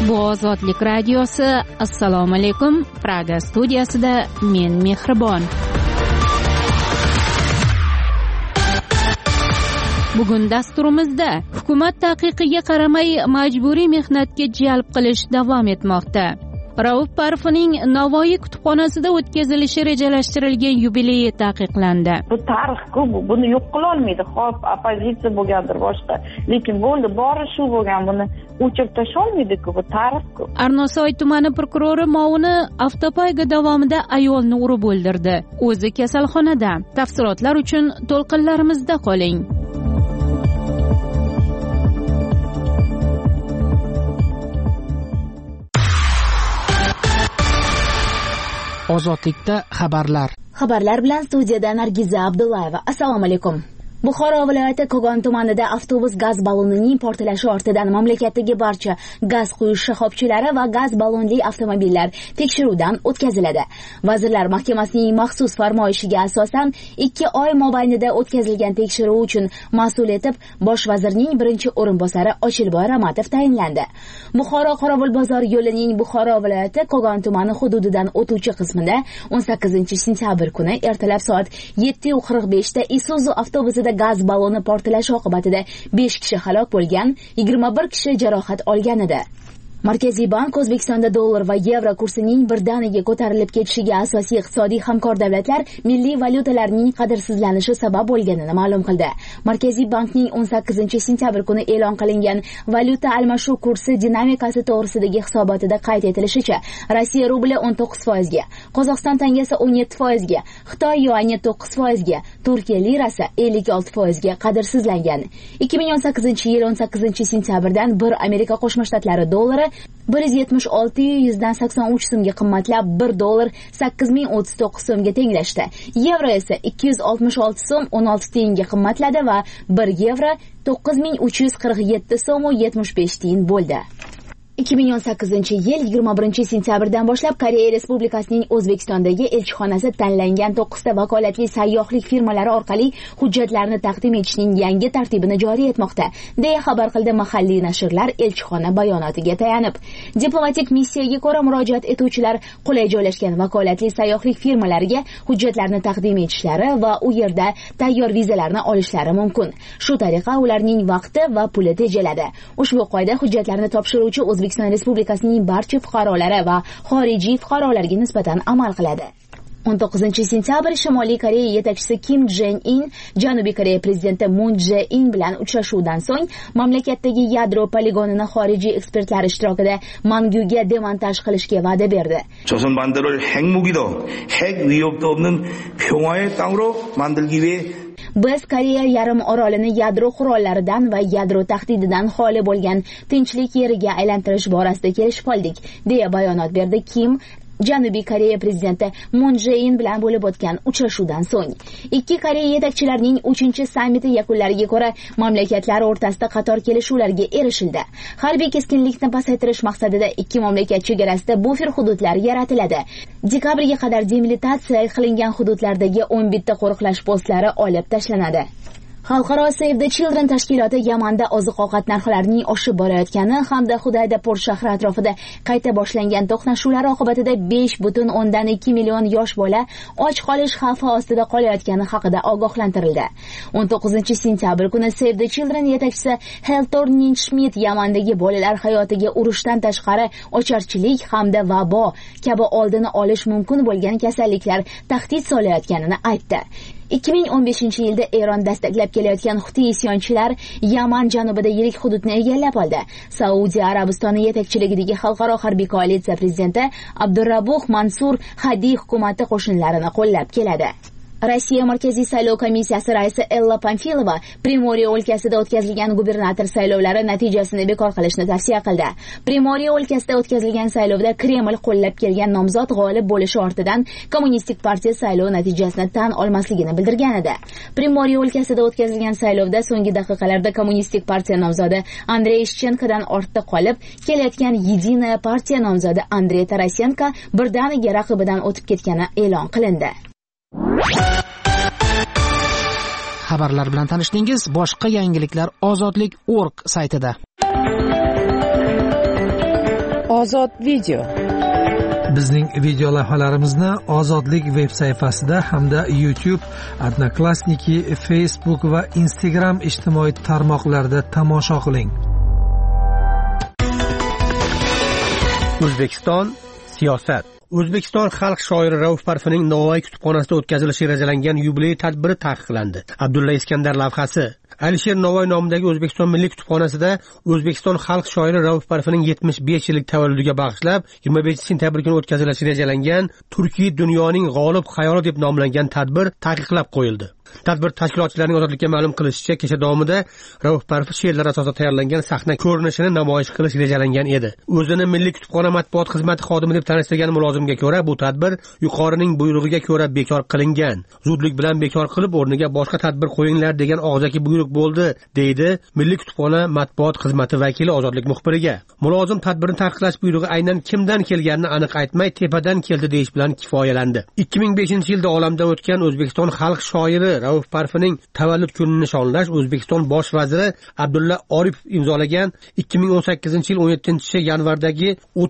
Bu Ozodlik radiosi. Assalomu alaykum. Praga studiyasida men Mehribon. Bugun dasturimizda hukumat taqiqiga qaramay majburiy mehnatga jalb qilish davom etmoqda. Rauf Parfining Navoiy kutubxonasida o'tkazilishi rejalashtirilgan yubileyi taqiqlandi. Bu tarix-ku, buni yo'q qila olmaydi. Xo'p, oppozitsiya bo'lgandir boshqa, lekin bo'ldi, bori shu bo'lgan, buni o'chirib tashlay olmaydi-ku, bu tarix-ku. Arnosoy tumani prokurori Mouni avtopoyga davomida ayolni urib o'ldirdi. O'zi kasalxonada. Tafsilotlar uchun to'lqinlarimizda qoling. Ozodlikda xabarlar bilan studiyada Nargiza Abdullayeva. Assalomu alaykum. Buxoro viloyati Kogon tumanida avtobus gaz ballonining portlashi ortidan mamlakatdagi barcha gaz quyish shoxobchalari va gaz ballonli avtomobillar tekshiruvdan o'tkaziladi. Vazirlar Mahkamasining maxsus farmoyishiga asosan 2 oy mobaynida o'tkazilgan tekshiruv uchun mas'ul etib bosh vazirning birinchi o'rinbosari Ochilboy Ramatov tayinlandi. Buxoro-Qorovulbozor yo'lining Buxoro viloyati Kogon tumani hududidan o'tuvchi qismida 18-sentyabr kuni ertalab soat 7:45 da Isuzu avtobusida gaz balloni portlashi oqibatida 5 kishi halok bo'lgan, 21 kishi jarohat olgan edi. Markaziy bank O'zbekistonda dollar va yevro kursining birdaniga ko'tarilib ketishiga asosiy iqtisodiy hamkor davlatlar milliy valyutalarning qadrsizlanishi sabab bo'lganini ma'lum qildi. Markaziy bankning 18-sentyabr kuni e'lon qilingan valyuta almashuv kursi dinamikasi to'g'risidagi hisobotida qayd etilishicha, Rossiya rubli 19%, ga, Qozog'iston tangasi 17%, ga, Xitoy yuani 9%, ga, Turkiya lirasi 56% ga qadrsizlangan. 2018-yil 18-sentyabrdan bir Amerika Qo'shma Shtatlari dollari 176,183 so'mga qimmatlab, 1 dollar 8039 so'mga tenglashdi. Yevro esa 266 so'm 16 tiyinga qimmatladi va 1 yevro 9347 so'm 75 tiyin bo'ldi. 2018-yil 21-sentyabrdan boshlab Koreya Respublikasining O'zbekistondagi elchixonasi tanlangan 9 ta vakolatli sayyohlik firmalari orqali hujjatlarni taqdim etishning yangi tartibini joriy etmoqda, deya xabar qildi mahalliy nashrlar elchixona bayonotiga tayanib. Diplomatik missiyaga ko'ra murojaat etuvchilar qulay joylashgan vakolatli sayyohlik firmalariga hujjatlarni taqdim etishlari va u yerda tayyor vizalarni olishlari mumkin. Shu tariqa ularning vaqti va puli tejaladi. Ushbu qoida hujjatlarni topshiruvchi O'zbekiston Respublikasining barcha fuqarolari va xorijiy fuqarolarga nisbatan amal qiladi. 19-sentyabr Shimoliy Koreya yetakchisi Kim Jong Un Janubiy Koreya prezidenti Moon Jae-in bilan uchrashuvdan so'ng mamlakatdagi yadro poligonini xorijiy ekspertlar ishtirokida manguga demontaj qilishga va'da berdi. 조선 반도를 핵무기도 핵 위협도 없는 평화의 땅으로 만들기 위해 Biz Koreya yarim orolini yadro qurollaridan va yadro tahdididan xoli bo'lgan tinchlik yeriga aylantirish borasida kelishib oldik, deya bayonot berdi Kim Janubiy Koreya prezidenti Moon Jae-in bilan bo'lib o'tgan uchrashuvdan so'ng. Ikki Koreya yetakchilarining 3-sammiti yakunlariga ko'ra mamlakatlar o'rtasida qator kelishuvlarga erishildi. Harbiy keskinlikni pasaytirish maqsadida ikki mamlakat chegarasida bufer hududlar yaratiladi. Dekabrga qadar demilitatsiya qilingan hududlardagi 11 ta qo'riqlash postlari olib tashlanadi. Xalqaro Save the Children tashkiloti Yamanda oziq-ovqat narxlarining oshib borayotgani hamda Hudayda port shahri atrofida qayta boshlangan to'qnashuvlar oqibatida 5,2 million yosh bola och qolish xavfi ostida qolayotgani haqida ogohlantirildi. 19-sentyabr kuni Save the Children yetakchisi Heltorning Schmidt Yamandagi bolalar hayotiga urushdan tashqari ocharchilik hamda vabo kabi oldini olish mumkin bo'lgan kasalliklar tahdid solayotganini aytdi. 2015-yilda Eron dastaklab kelayotgan Huti isyonchilar Yaman janubida yirik hududni egallab oldi. Saudiya Arabistoni yetakchiligidagi xalqaro harbiy koalitsiya prezidenti Abdurrabuh Mansur Hadi hukumati qo'shinlarini qo'llab keladi. Rossiya Markaziy saylov komissiyasi raisi Ella Pamfilova Primoriya o'lkasida o'tkazilgan gubernator saylovlari natijasini bekor qilishni tavsiya qildi. Primoriya o'lkasida o'tkazilgan saylovda Kreml qo'llab kelgan nomzod g'olib bo'lishi ortidan Kommunistik partiya saylov natijasini tan olmasligini bildirgan edi. Primoriya o'lkasida o'tkazilgan saylovda so'nggi daqiqalarda Kommunistik partiya nomzodi Andrey Ishchenkodan ortda qolib, kelayotgan Yedinaya partiya nomzodi Andrey Tarasenko birdaniga raqibidan o'tib ketgani e'lon qilindi. Xabarlar bilan tanishdingiz. Boshqa yangiliklar Ozodlik.org saytida. Ozod video. Bizning video lavhalarimizni Ozodlik veb sayfasida hamda YouTube, Odnoklassniki, Facebook va Instagram ijtimoiy tarmoqlarida tomosha qiling. O'zbekiston siyosat. O'zbekiston xalq shoiri Rauf Parfining Navoiy kutubxonasida o'tkazilishi rejalangan yubiley tadbiri taqiqlandi. Abdulla Iskandar lavhasi. Alisher Navoiy nomidagi O'zbekiston Milliy kutubxonasida O'zbekiston xalq shoiri Rauf Parfining 75 yillik tavalludiga bag'ishlab 25-sentabr kuni o'tkazilishi rejalangan Turkiy dunyoning g'olib xayoli deb nomlangan tadbir taqiqlab qo'yildi. Tadbir tashkilotchilarining ozodlikka ma'lum qilishicha, kecha davomida Rauf Parfi she'rlar asosida tayyorlangan sahna ko'rinishini namoyish qilish rejalangan edi. O'zini Milliy kutubxona matbuot xizmati xodimi deb tanishtirgan mulozimga ko'ra, bu tadbir yuqorining buyrug'iga ko'ra bekor qilingan. Zudlik bilan bekor qilib, o'rniga boshqa tadbir qo'yinglar degan og'zaki buyruq bo'ldi, deydi Milliy kutubxona matbuot xizmati vakili Ozodlik muxbiriga. Mulozim tadbirni taqiqlash buyrug'i aynan kimdan kelganini aniq aytmay, tepadan keldi deyish bilan kifoyalandi. 2005-yilda olamdan o'tgan O'zbekiston xalq shoiri Rauf Parfining tavallud kunini nishonlash O'zbekiston bosh vaziri Abdulla Oripov imzolagan 2018-yil 17-yanvardagi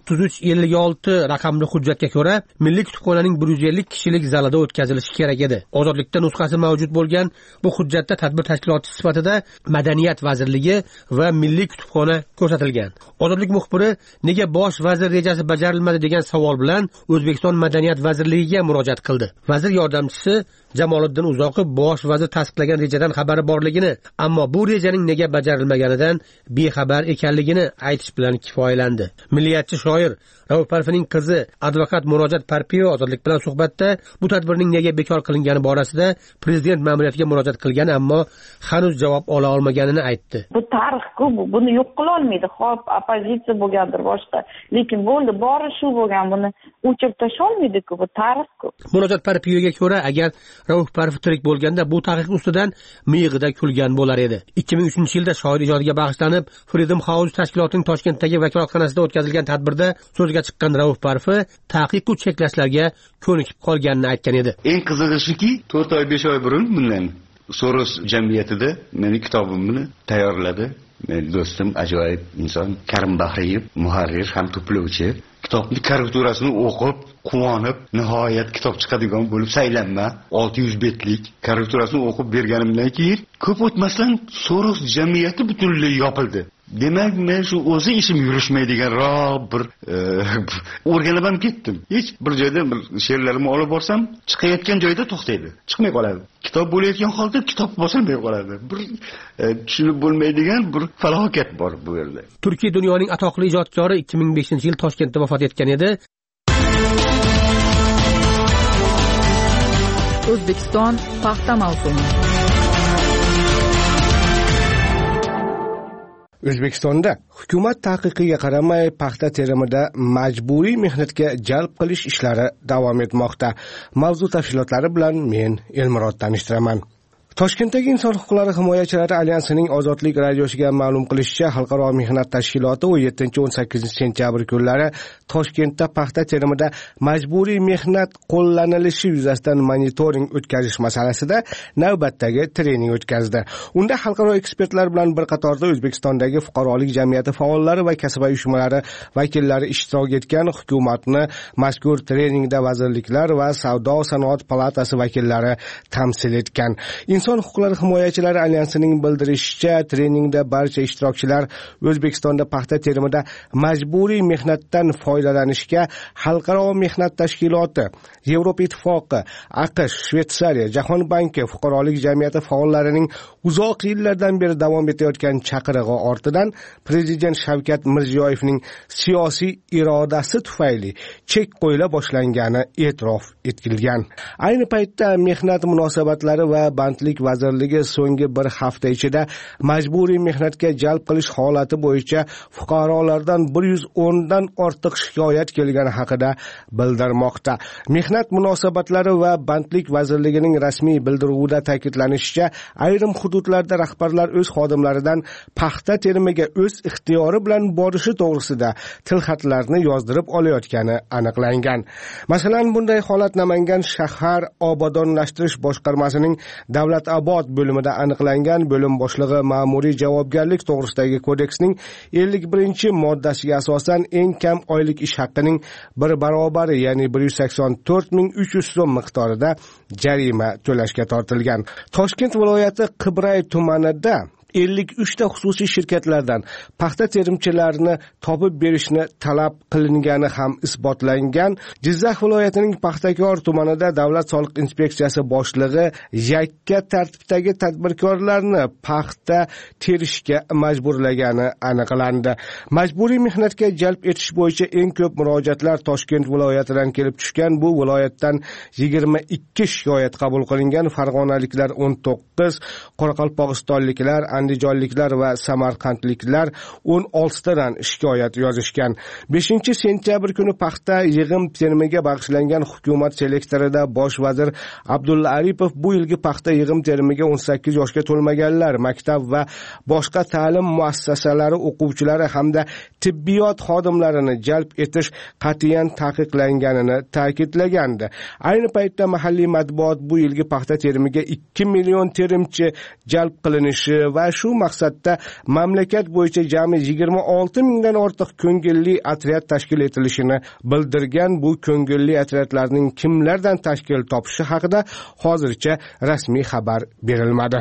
3356 raqamli hujjatga ko'ra Milliy kutubxonaning 150 kishilik zalida o'tkazilishi kerak edi. Ozodlikda nusxasi mavjud bo'lgan bu hujjatda tadbir tashkilotchisi sifatida Madaniyat vazirligi va Milliy kutubxona ko'rsatilgan. Ozodlik muxbiri nega bosh vazir rejasi bajarilmadi degan savol bilan O'zbekiston Madaniyat vazirligiga murojaat qildi. Vazir yordamchisi Jamoliddin Uzoqov bosh vazir tasdiqlagan rejadan xabari borligini, ammo bu rejaning nega bajarilmaganidan bexabar ekanligini aytish bilan kifoyalandi. Milliyatchi shoir Rauf Parfining qizi advokat Murojaat Parpiyo Ozodlik bilan suhbatda bu tadbirning nega bekor qilingani borasida prezident ma'muriyatiga murojaat qilgan, ammo hanuz javob ola olmaganini aytdi. Bu tarix-ku, buni yo'q qila olmaydi. Xo'p, oppozitsiya bo'lgandir boshqa, lekin bo'ldi, bori shu bo'lgan, buni o'chirib tashlay olmaydi-ku, bu tarix-ku. Murojaat Parpiyoga ko'ra, agar Rauf Parfi tirik bo'lganda bu taqiq ustidan miyig'ida kulgan bo'lar edi. 2003-yilda shoir ijodiga bag'ishlanib Freedom House tashkilotining Toshkentdagi vakolatxonasida o'tkazilgan tadbirda so'zga chiqqan Rauf Parfi taqiq va cheklashlarga ko'nikib qolganini aytgan edi. Eng qizig'i shuki, 4 oy 5 oy burun bundan Soros jamiyatida meni kitobimni tayyorladi. Men do'stim ajoyib inson Karim Bahriyev, muharrir ham to'plovchi, kitobning karikaturasini o'qib, quvonib, nihoyat kitob chiqadigan bo'lib saylanma, 600 betlik karikaturasini o'qib berganimdan keyin ko'p o'tmasdan Soros jamiyati butunlay yopildi. Demak, men shu o'zi ishim yurishmaydiganroq bir o'rganib ham ketdim. Hech bir joyda bir she'rlarimni olib borsam, chiqayotgan joyda to'xtaydi, chiqmay qoladi. Kitob bo'layotgan holda kitob bosilmay qoladi. Bir tushunib bo'lmaydigan bir falokat bor bu yerda. Turkiy dunyoning atoqli ijodkori 2005-yil Toshkentda vafot etgan edi. O'zbekiston paxta mavsumi. O'zbekistonda hukumat taqiqiga qaramay paxta terimida majburiy mehnatga jalb qilish ishlari davom etmoqda. Mavzu tafsilotlari bilan men Elmurod tanishtiraman. Toshkentdagi Inson huquqlari himoyachilari alyansining Ozodlik radiosiga ma'lum qilishicha, Xalqaro mehnat tashkiloti 17-18 sentyabr kunlari Toshkentda paxta terimida majburiy mehnat qo'llanilishi yuzasidan monitoring o'tkazish masalasida navbatdagi trening o'tkazdi. Unda xalqaro ekspertlar bilan bir qatorda O'zbekistondagi fuqarolik jamiyati faollari va kasb uyushmalari vakillari ishtirok etgan. Hukumatni mazkur treningda vazirliklar va Savdo sanoat palatasi vakillari tamsil etgan. Inson huquqlari himoyachilari alyansining bildirishicha, treningda barcha ishtirokchilar O'zbekistonda paxta terimida majburiy mehnatdan foydalanishga Xalqaro mehnat tashkiloti, Yevropa ittifoqi, AQSh, Shveysariya, Jahon banki fuqarolik jamiyati faollarining uzoq yillardan beri davom etayotgan chaqirig'i ortidan Prezident Shavkat Mirziyoyevning siyosiy irodasi tufayli chek qo'yila boshlangani e'tirof etilgan. Ayni paytda Mehnat munosabatlari va bandlik vazirligi so'nggi bir hafta ichida majburiy mehnatga jalb qilish holati bo'yicha fuqarolardan 110 dan ortiq shikoyat kelgani haqida bildirmoqda. Mehnat munosabatlari va bandlik vazirligining rasmiy bildiruvida ta'kidlanishicha, ayrim hududlarda rahbarlar o'z xodimlaridan paxta terimiga o'z ixtiyori bilan borishi to'g'risida tilxatlarni yozdirib olayotgani aniqlangan. Masalan, bunday holat Namangan shahar obodonlashtirish boshqarmasining davlat Yunusobod bo'limida aniqlangan bo'lim boshlig'i ma'muriy javobgarlik to'g'risidagi kodeksning 51-moddasiga asosan eng kam oylik ish haqining 1 barobari, ya'ni 184.300 so'm miqdorida jarima to'lashga tortilgan. Toshkent viloyati Qibray tumanida 53 ta xususiy shirkatlardan paxta terimchilarini topib berishni talab qilingani ham isbotlangan. Jizzax viloyatining Paxtakor tumanida Davlat soliq inspeksiyasi boshlig'i yakka tartibdagi tadbirkorlarni paxta terishga majburlagani aniqlandi. Majburiy mehnatga jalb etish bo'yicha eng ko'p murojaatlar Toshkent viloyatidan kelib tushgan. Bu viloyatdan 22 shikoyat qabul qilingan. Farg'onaliklar 19, Qoraqalpog'istonliklar, Andijonliklar va Samarqandliklar 16 tadan shikoyat yozishgan. 5-sentyabr kuni paxta yig'im terimiga bag'ishlangan hukumat selektorida bosh vazir Abdulla Aripov bu yilgi paxta yig'im terimiga 18 yoshga to'lmaganlar, maktab va boshqa ta'lim muassasalari o'quvchilari hamda tibbiyot xodimlarini jalb etish qat'iyan taqiqlanganini ta'kidlagandi. Ayni paytda mahalliy matbuot bu yilgi paxta terimiga 2 million terimchi jalb qilinishi va shu maqsadda mamlakat bo'yicha jami 26 mingdan ortiq ko'ngilli otryad tashkil etilishini bildirgan. Bu ko'ngilli otryadlarning kimlardan tashkil topishi haqida hozircha rasmiy xabar berilmadi.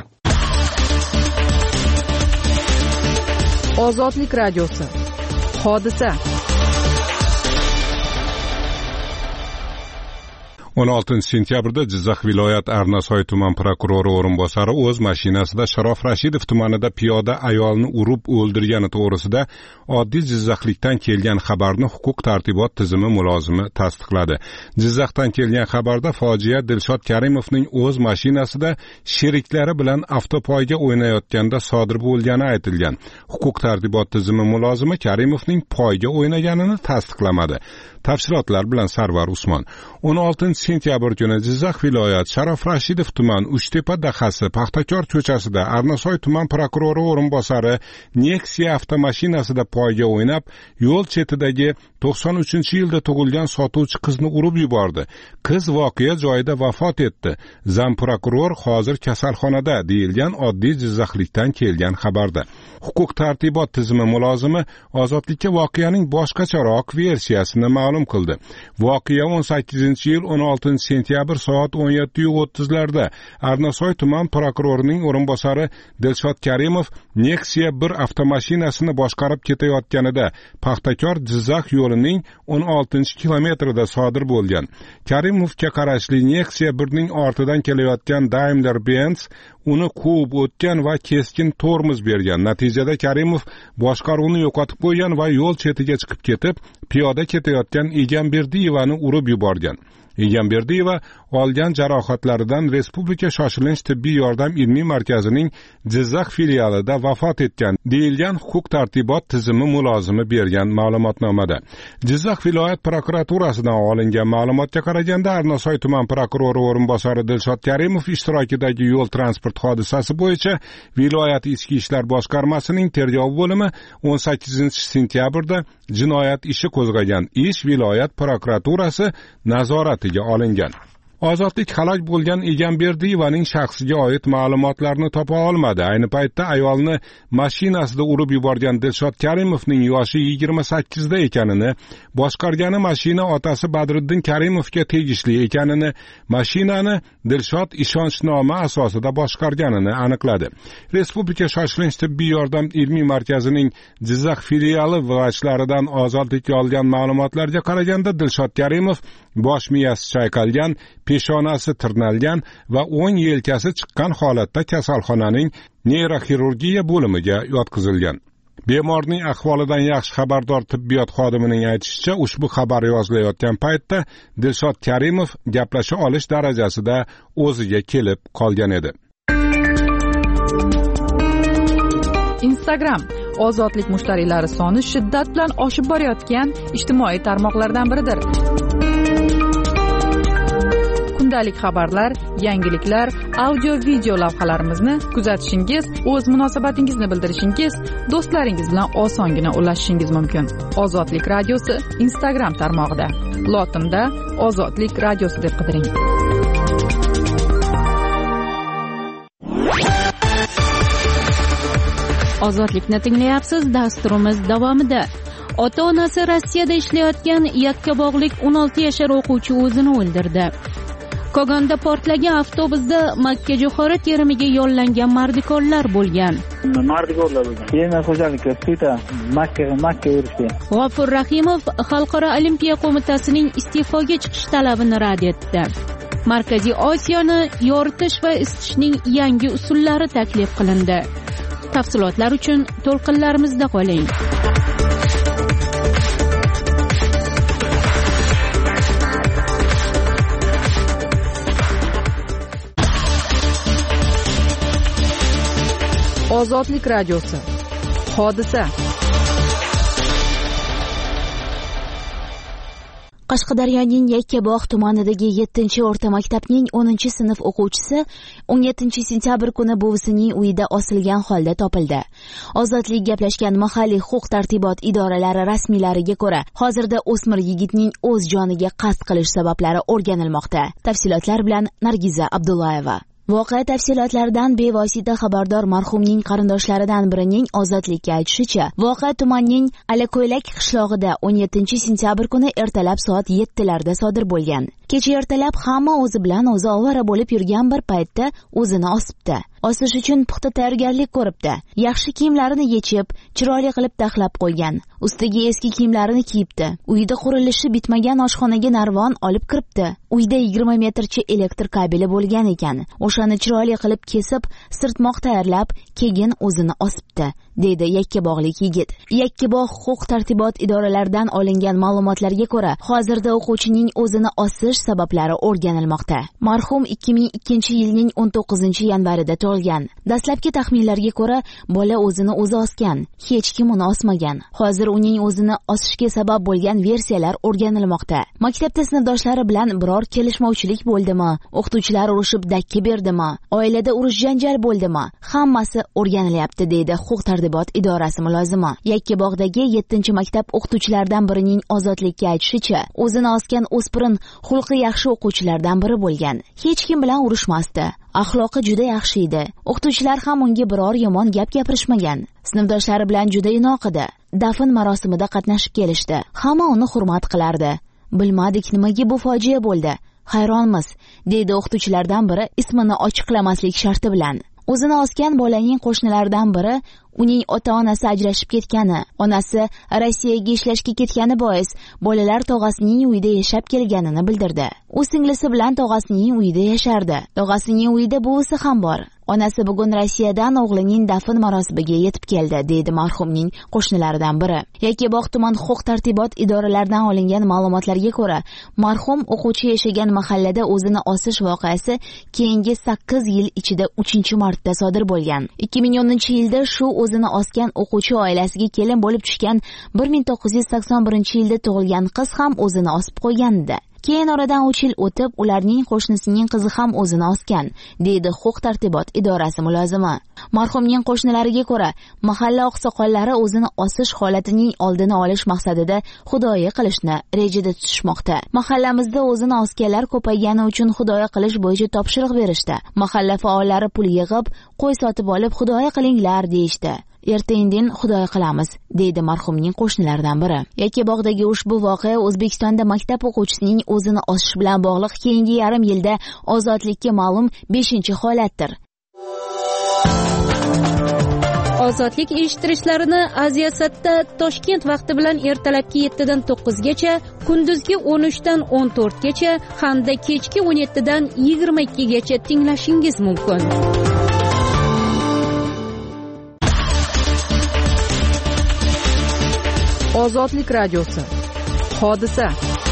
Ozodlik radiosi. Hodisa. 16-sentyabrda Jizzax viloyat Arnasoy tuman prokurori o'rinbosari o'z mashinasida Sharof Rashidov tumanida piyoda ayolni urib o'ldirgani to'g'risida oddiy Jizzaxlikdan kelgan xabarni huquq tartibot tizimi mulozimi tasdiqladi. Jizzaxdan kelgan xabarda fojia Dilshod Karimovning o'z mashinasida sheriklari bilan avtopoyga o'ynayotganda sodir bo'lgani aytilgan. Huquq tartibot tizimi mulozimi Karimovning poyga o'ynaganini tasdiqlamadi. Tafsilotlar bilan Sarvar Usmon. 16-sentyabr kuni Jizzax viloyat Sharof Rashidov tuman Uchtepa dahasi Paxtakor ko'chasida Arnasoy tuman prokurori o'rinbosari Nexia avtomashinasida poyga o'ynab, yo'l chetidagi 93-yilda tug'ilgan sotuvchi qizni urib yubordi. Qiz voqea joyida vafot etdi. Zam prokuror hozir kasalxonada, deyilgan oddiy Jizzaxlikdan kelgan xabarda. Huquq tartibot tizimi mulozimi Ozodlikka voqeaning boshqacharoq versiyasini ma'lum qildi. Voqea 18-yil 16-sentyabr soat 17:30larda Arnasoy tuman prokurorining o'rinbosari Dilshod Karimov Nexia 1 avtomashinasini boshqarib ketayotganida Paxtakor Jizzax yo'lining 16-kilometrida sodir bo'lgan. Karimovga qarashli Nexia 1ning ortidan kelayotgan Daimler-Benz uni quvib o'tgan va keskin tormoz bergan. Natijada Karimov boshqaruvni yo'qotib qo'ygan va yo'l chetiga chiqib ketib, piyoda ketayotgan Egamberdiyevani urib yuborgan. Egamberdiyeva olgan jarohatlaridan Respublika shoshilinch tibbiy yordam ilmiy markazining Jizzax filialida vafot etgan, deyilgan huquq tartibot tizimi mulozimi bergan ma'lumotnomada. Jizzax viloyat prokuraturasidan olingan ma'lumotga qaraganda Arnasoy tuman prokurori o'rinbosari Dilshod Karimov ishtirokidagi yo'l transport hodisasi bo'yicha viloyat ichki ishlar boshqarmasining tergov bo'limi 18-sentyabrda jinoyat ishi qo'zg'agan. Ish viloyat prokuraturasi nazoratiga olingan. Ozodlik halok bo'lgan Egamberdiyevaning shaxsiga oid ma'lumotlarni topa olmadi. Ayni paytda ayolni mashinasida urib yuborgan Dilshod Karimovning yoshi 28 da ekanini, boshqargani mashina otasi Badriddin Karimovga tegishli ekanini, mashinani Dilshod ishonchnoma asosida boshqarganini aniqladi. Respublika shoshilinch tibbiy yordam ilmiy markazining Jizzax filiali vrachlaridan Ozodlikka olgan ma'lumotlarga qaraganda Dilshod Karimov bosh miyasi chayqalgan, peshonasi tirnalgan va o'ng yelkasi chiqqan holatda kasalxonaning neyroxirurgiya bo'limiga yotqizilgan. Bemorning ahvolidan yaxshi xabardor tibbiyot xodimining aytishicha, ushbu xabar yozilayotgan paytda Dilshod Karimov gaplasha olish darajasida o'ziga kelib qolgan edi. Instagram ozodlik mushtariylari soni shiddat bilan oshib borayotgan ijtimoiy tarmoqlardan biridir. Kundalik xabarlar, yangiliklar, audio-video lavhalarimizni kuzatishingiz, o'z munosabatingizni bildirishingiz, do'stlaringiz bilan osongina ulashishingiz mumkin. Ozodlik radiosi Instagram tarmog'ida. Lotinda Ozodlik radiosi deb qidiring. Ozodlikni tinglayapsiz. Dasturimiz davomida ota-onasi Rossiyada ishlayotgan yakkabog'lik 16 yashar o'quvchi o'zini o'ldirdi. Kogonda portlagan avtobusda Makka jo'xori terimiga yollangan mardikorlar bo'lgan. Mardikorlar bo'lgan. Keyin xo'jalikka suyta Makka yurishgan. G'ofur Rahimov Xalqaro olimpiya qo'mitasining iste'foga chiqish talabini rad etdi. Markaziy Osiyoni yoritish va isitishning yangi usullari taklif qilindi. Tafsilotlar uchun to'lqinlarimizda qoling. Ozodlik radiosi. Hodisa. Qashqadaryoning Yakkabog' tumanidagi 7-o'rta maktabning 10-sinf o'quvchisi 17 sentyabr kuni buvisining uyida osilgan holda topildi. Ozodlik gaplashgan mahalliy huquq-tartibot idoralari rasmiylariga ko'ra, hozirda o'smir yigitning o'z joniga qasd qilish sabablari o'rganilmoqda. Tafsilotlar bilan Nargiza Abdullayeva. Voqea tafsilotlaridan bevosita xabardor marhumning qarindoshlaridan birining Ozodlikka aytishicha, voqea tumanning Alako'ylak qishlog'ida 17 sentyabr kuni ertalab soat 7larda sodir bo'lgan. Kecha ertalab hamma o'zi bilan o'zi ovora bo'lib yurgan bir paytda o'zini osibdi. Osish uchun puxta tayyorgarlik ko'ribdi. Yaxshi kiyimlarini yechib, chiroyli qilib taxlab qo'ygan. Ustiga eski kiyimlarini kiyibdi. Uyda qurilishi bitmagan oshxonaga narvon olib kiribdi. Uyda 20 metrcha elektr kabeli bo'lgan ekan. O'shani chiroyli qilib kesib, sirtmoq tayyorlab, keyin o'zini osibdi, dedi Yakkabog'lik yigit. Yakkabog' huquq-tartibot idoralaridan olingan ma'lumotlarga ko'ra, hozirda o'quvchining o'zini osish sabablari o'rganilmoqda. Marhum 2002-yilning 19-yanvarida tug'ilgan. Dastlabki taxminlarga ko'ra, bola o'zini o'zi osgan, hech kim uni osmagan. Hozir uning o'zini osishga sabab bo'lgan versiyalar o'rganilmoqda. Maktabda sinfdoshlari bilan biror kelishmovchilik bo'ldimi? O'qituvchilar urushib dakki berdimi? Oilada urush janjal bo'ldimi? Hammasi o'rganilyapti, deydi huquq-tartibot idorasi mulozimi. Yakkabog'dagi 7-maktab o'qituvchilaridan birining Ozodlikka aytishicha, o'zini osgan o'spirin xulqi yaxshi o'quvchilardan biri bo'lgan. Hech kim bilan urushmasdi. Axloqi juda yaxshi edi. O'qituvchilar ham unga biror yomon gap gapirishmagan. Sinfdoshlari bilan juda inoq edi. Dafn marosimida qatnashib kelishdi. Hamma uni hurmat qilardi. Bilmadik nimaga bu fojia bo'ldi. Hayronmiz, deydi o'qituvchilardan biri ismini ochiqlamaslik sharti bilan. O'zini osgan bolaning qo'shnilaridan biri uning ota-onasi ajrashib ketgani, onasi Rossiyaga ishlashga ketgani bois bolalar tog'asining uyida yashab kelganini bildirdi. U singlisi bilan tog'asining uyida yashardi. Tog'asining uyida buvisi ham bor. Onasi bugun Rossiyadan o'g'lining dafn marosimiga yetib keldi, deydi marhumning qo'shnilaridan biri. Yakkabog' tuman huquq-tartibot idoralaridan olingan ma'lumotlarga ko'ra, marhum o'quvchi yashagan mahallada o'zini osish voqeasi keyingi 8 yil ichida 3-marta sodir bo'lgan. 2010-yilda shu o'zini osgan o'quvchi oilasiga kelin bo'lib tushgan 1981-yilda tug'ilgan qiz ham o'zini osib qo'ygandi. Keyin oradan 3 yil o'tib, ularning qo'shnisining qizi ham o'zini osgan, deydi huquq-tartibot idorasi mulozimi. Marhumning qo'shnilariga ko'ra, mahalla oqsoqollari o'zini osish holatining oldini olish maqsadida xudoyi qilishni rejada tutishmoqda. Mahallamizda o'zini osganlar ko'paygani uchun xudoyi qilish bo'yicha topshiriq berishdi. Mahalla faollari pul yig'ib, qo'y sotib olib xudoyi qilinglar deyishdi. Erta-indin xudoy qilamiz, deydi marhumning qo'shnilaridan biri. Yakkabog'dagi ushbu voqea O'zbekistonda maktab o'quvchisining o'zini osish bilan bog'liq keyingi yarim yilda Ozodlikka ma'lum 5-holatdir. Ozodlik eshittirishlarini Aziyasatda Toshkent vaqti bilan ertalabki 7 dan 9 gacha, kunduzgi 13 dan 14 gacha hamda kechki 17 dan 22 gacha tinglashingiz mumkin. Ozodlik radiosi. Hodisa.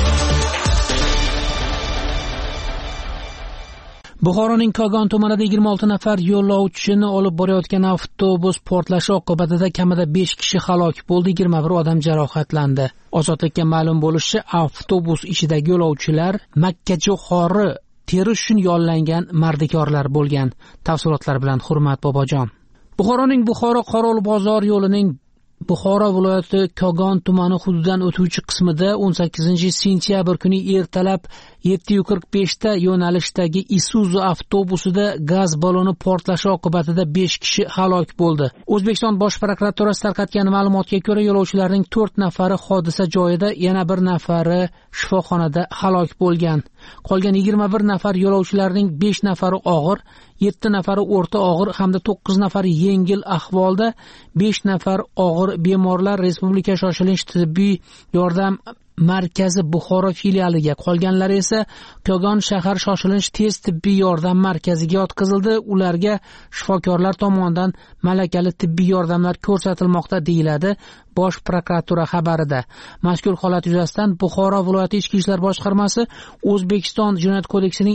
Buxoroning Kogon tumanida 26 nafar yo'lovchini olib borayotgan avtobus portlashi oqibatida kamida 5 kishi halok bo'ldi, 21 odam jarohatlandi. Ozodlikka ma'lum bo'lishicha, avtobus ichidagi yo'lovchilar Makka jo'xori terish uchun yollangan mardikorlar bo'lgan. Tafsilotlar bilan Hurmat Bobojon. Buxoroning Buxoro-Qorovul bozor yo'lining Buxoro viloyati Kogon tumani hududidan o'tuvchi qismida 18-sentyabr kuni ertalab 7:45 da yo'nalishdagi Isuzu avtobusida gaz balloni portlashi oqibatida 5 kishi halok bo'ldi. O'zbekiston Bosh prokuraturasi tarqatgan ma'lumotga ko'ra, yo'lovchilarning 4 nafari hodisa joyida, yana 1 nafari shifoxonada halok bo'lgan. Qolgan 21 nafar yo'lovchilarning 5 nafari og'ir, 7 nafari o'rta og'ir hamda 9 nafari yengil ahvolda. 5 nafar og'ir bemorlar Respublika shoshilinch tibbiy yordam markazi Buxoro filialiga, qolganlari esa Kogon shahar shoshilinch tez tibbiy yordam markaziga yotqizildi. Ularga shifokorlar tomonidan malakali tibbiy yordamlar ko'rsatilmoqda, deyiladi Bosh prokuratura xabarida. Mazkur holat yuzasidan Buxoro viloyati Ichki ishlar boshqarmasi O'zbekiston Jinoyat kodeksining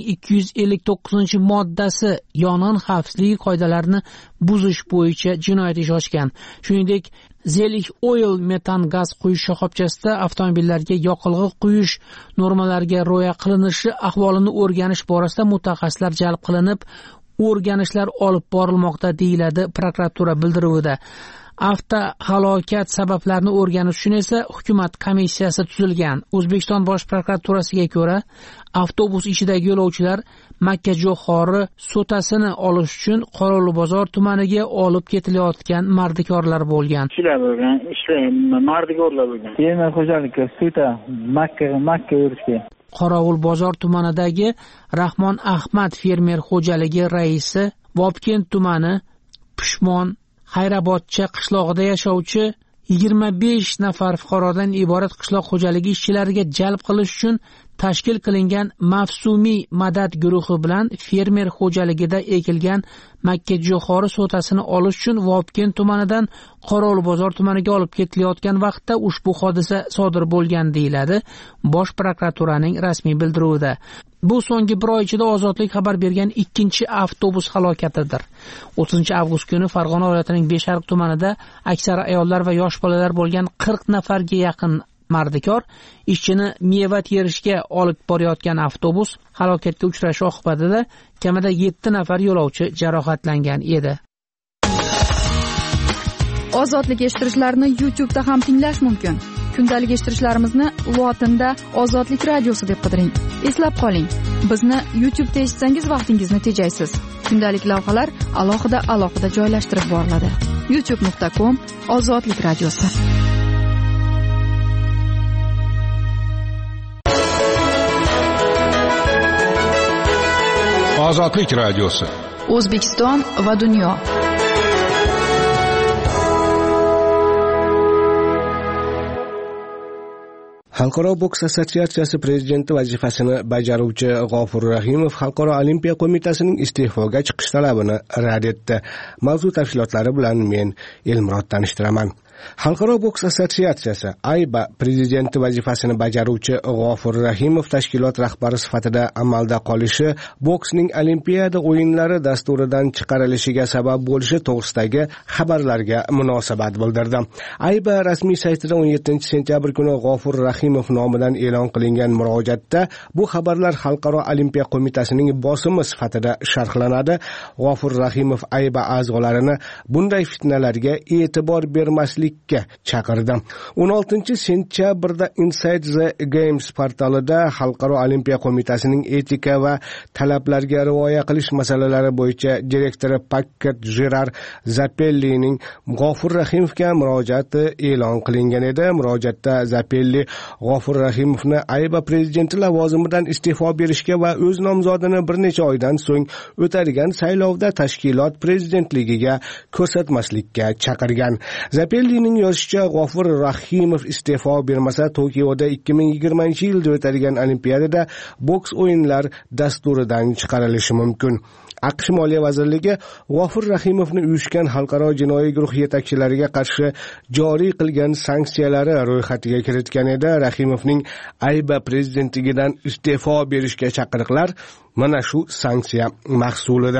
259-moddasi yong'in xavfsizligi qoidalarini buzish bo'yicha jinoyat ishi ochgan. Shuningdek, Zelig Oil metan gaz quyish shoxobchasida avtomobillarga yoqilg'i quyish normalariga rioya qilinishi ahvolini o'rganish borasida mutaxassislar jalb qilinib, o'rganishlar olib borilmoqda, deyiladi prokuratura bildiruvida. Avtohalokat sabablarini o'rganish uchun esa hukumat komissiyasi tuzilgan. O'zbekiston Bosh prokuraturasiga ko'ra, avtobus ichidagi yo'lovchilar Makkajo'xori so'tasini olish uchun Qorovulbozor tumaniga olib ketilayotgan mardikorlar bo'lgan. Ishlar bo'lgan, mardikorlar bo'lgan. Fermer xo'jaligi sota Makka yurishga. Qorovulbozor tumanidagi Rahmon Ahmad fermer xo'jaligi raisi, Vobkent tumani Pushmon Hayrabodcha qishlog'ida yashovchi 25 nafar fuqarodan iborat qishloq xo'jaligi ishchilariga jalb qilish uchun tashkil qilingan mavsumiy madad guruhi bilan fermer xo'jaligida ekilgan Makkajo'xori so'tasini olish uchun Vobkent tumanidan Qorovulbozor tumaniga olib ketilayotgan vaqtda ushbu hodisa sodir bo'lgan, deyiladi Bosh prokuraturaning rasmiy bildiruvida. Bu so'nggi bir oy ichida Ozodlik xabar bergan 2-avtobus halokatidir. 30-avgust kuni Farg'ona viloyatining Beshariq tumanida aksar ayollar va yosh bolalar bo'lgan 40 nafarga yaqin mardikor ishchini meva terishga olib borayotgan avtobus halokatga uchrashi oqibatida kamida 7 nafar yo'lovchi jarohatlangan edi. Ozodlik eshittirishlarni YouTube'da ham tinglash mumkin. Kundalik eshittirishlarimizni lotinda Ozodlik radiosi deb qidiring. Eslab qoling, bizni YouTube'da eshitsangiz vaqtingizni tejaysiz. Kundalik lavhalar alohida joylashtirib boriladi. youtube.com/Ozodlik radiosi. Ozodlik radiosi. O'zbekiston va dunyo. Xalqaro boks assotsiatsiyasi prezidenti vazifasini bajaruvchi G'ofur Rahimov Xalqaro olimpiya qo'mitasining iste'foga chiqish talabini rad etdi. Mavzu tafsilotlari bilan men Elmurod tanishtiraman. Xalqaro boks assotsiatsiyasi AIBA prezidenti vazifasini bajaruvchi G'ofur Rahimov tashkilot rahbari sifatida amalda qolishi boksning Olimpiada o'yinlari dasturidan chiqarilishiga sabab bo'lishi to'g'risidagi xabarlarga munosabat bildirdi. AIBA rasmiy saytida 17-sentyabr kuni G'ofur Rahimov nomidan e'lon qilingan murojaatda bu xabarlar Xalqaro olimpiya qo'mitasining bosimi sifatida sharhlanadi. G'ofur Rahimov AIBA a'zolarini bunday fitnalarga e'tibor bermaslik chaqirdi. 16-sentyabrda Inside the Games portalida Xalqaro olimpiya qo'mitasining etika va talablarga rioya qilish masalalari bo'yicha direktori Paket Jerar Zapellining G'ofur Rahimovga murojaati e'lon qilingan edi. Murojaatda Zapelli G'ofur Rahimovni AIBA prezidenti lavozimidan iste'fo berishga va o'z nomzodini bir necha oydan so'ng o'tadigan saylovda tashkilot prezidentligiga ko'rsatmaslikka chaqirgan. Zapelli yozishicha, G'ofur Rahimov iste'fo bermasa Tokioda 2020-yilda o'tadigan Olimpiadada boks o'yinlar dasturidan chiqarilishi mumkin. AQSh Moliya vazirligi G'ofur Rahimovni uyushgan xalqaro jinoiy guruh yetakchilariga qarshi joriy qilgan sanksiyalari ro'yxatiga kiritgan edi. Rahimovning AIBA prezidentligidan iste'fo berishga chaqiriqlar mana shu sanksiya mahsulidir.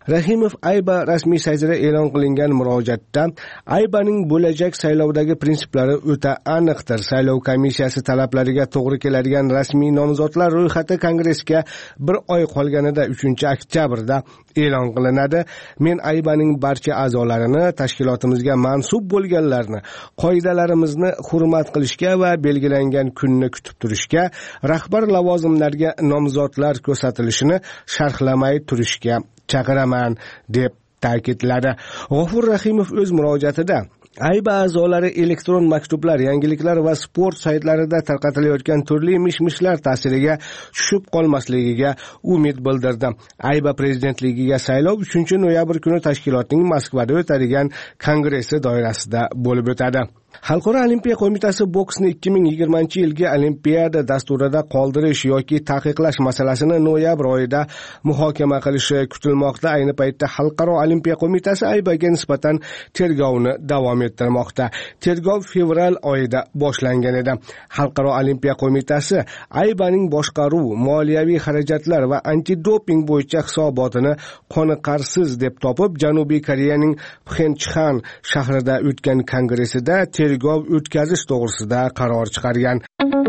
Rahimov Ayba rasmiy saytida e'lon qilingan murojaatda Aybaning bo'lajak saylovdagi prinsiplari o'ta aniqdir. Saylov komissiyasi talablariga to'g'ri keladigan rasmiy nomzodlar ro'yxati Kongressga bir oy qolganida 3-oktyabrda e'lon qilinadi. Men Aybaning barcha a'zolarini, tashkilotimizga mansub bo'lganlarni, qoidalarimizni hurmat qilishga va belgilangan kunni kutib turishga, rahbar lavozimlarga nomzodlar ko'rsatilishini sharhlamay turishga chaqiraman deb ta'kidladi. G'ofur Rahimov o'z murojaatida Ayba a'zolari elektron maktublar, yangiliklar va sport saytlarida tarqatilayotgan turli mish-mishlar ta'siriga tushib qolmasligiga umid bildirdi. Ayba prezidentligiga saylov 3-noyabr kuni tashkilotning Moskvada o'tadigan kongressi doirasida bo'lib o'tadi. Xalqaro olimpiya qo'mitasi boksni 2020-yilgi olimpiada dasturida qoldirish yoki taqiqlash masalasini noyabr oyida muhokama qilishi kutilmoqda. Ayni paytda Xalqaro olimpiya qo'mitasi Aybaga nisbatan tergovni davom ettirmoqda. Tergov fevral oyida boshlangan edi. Xalqaro olimpiya qo'mitasi Aybaning boshqaruv, moliyaviy xarajatlar va antidoping bo'yicha hisobotini qoniqarsiz deb topib, Janubiy Koreyaning Pxenchxan shahrida o'tgan kongressida tergov o'tkazish to'g'risida qaror chiqargan.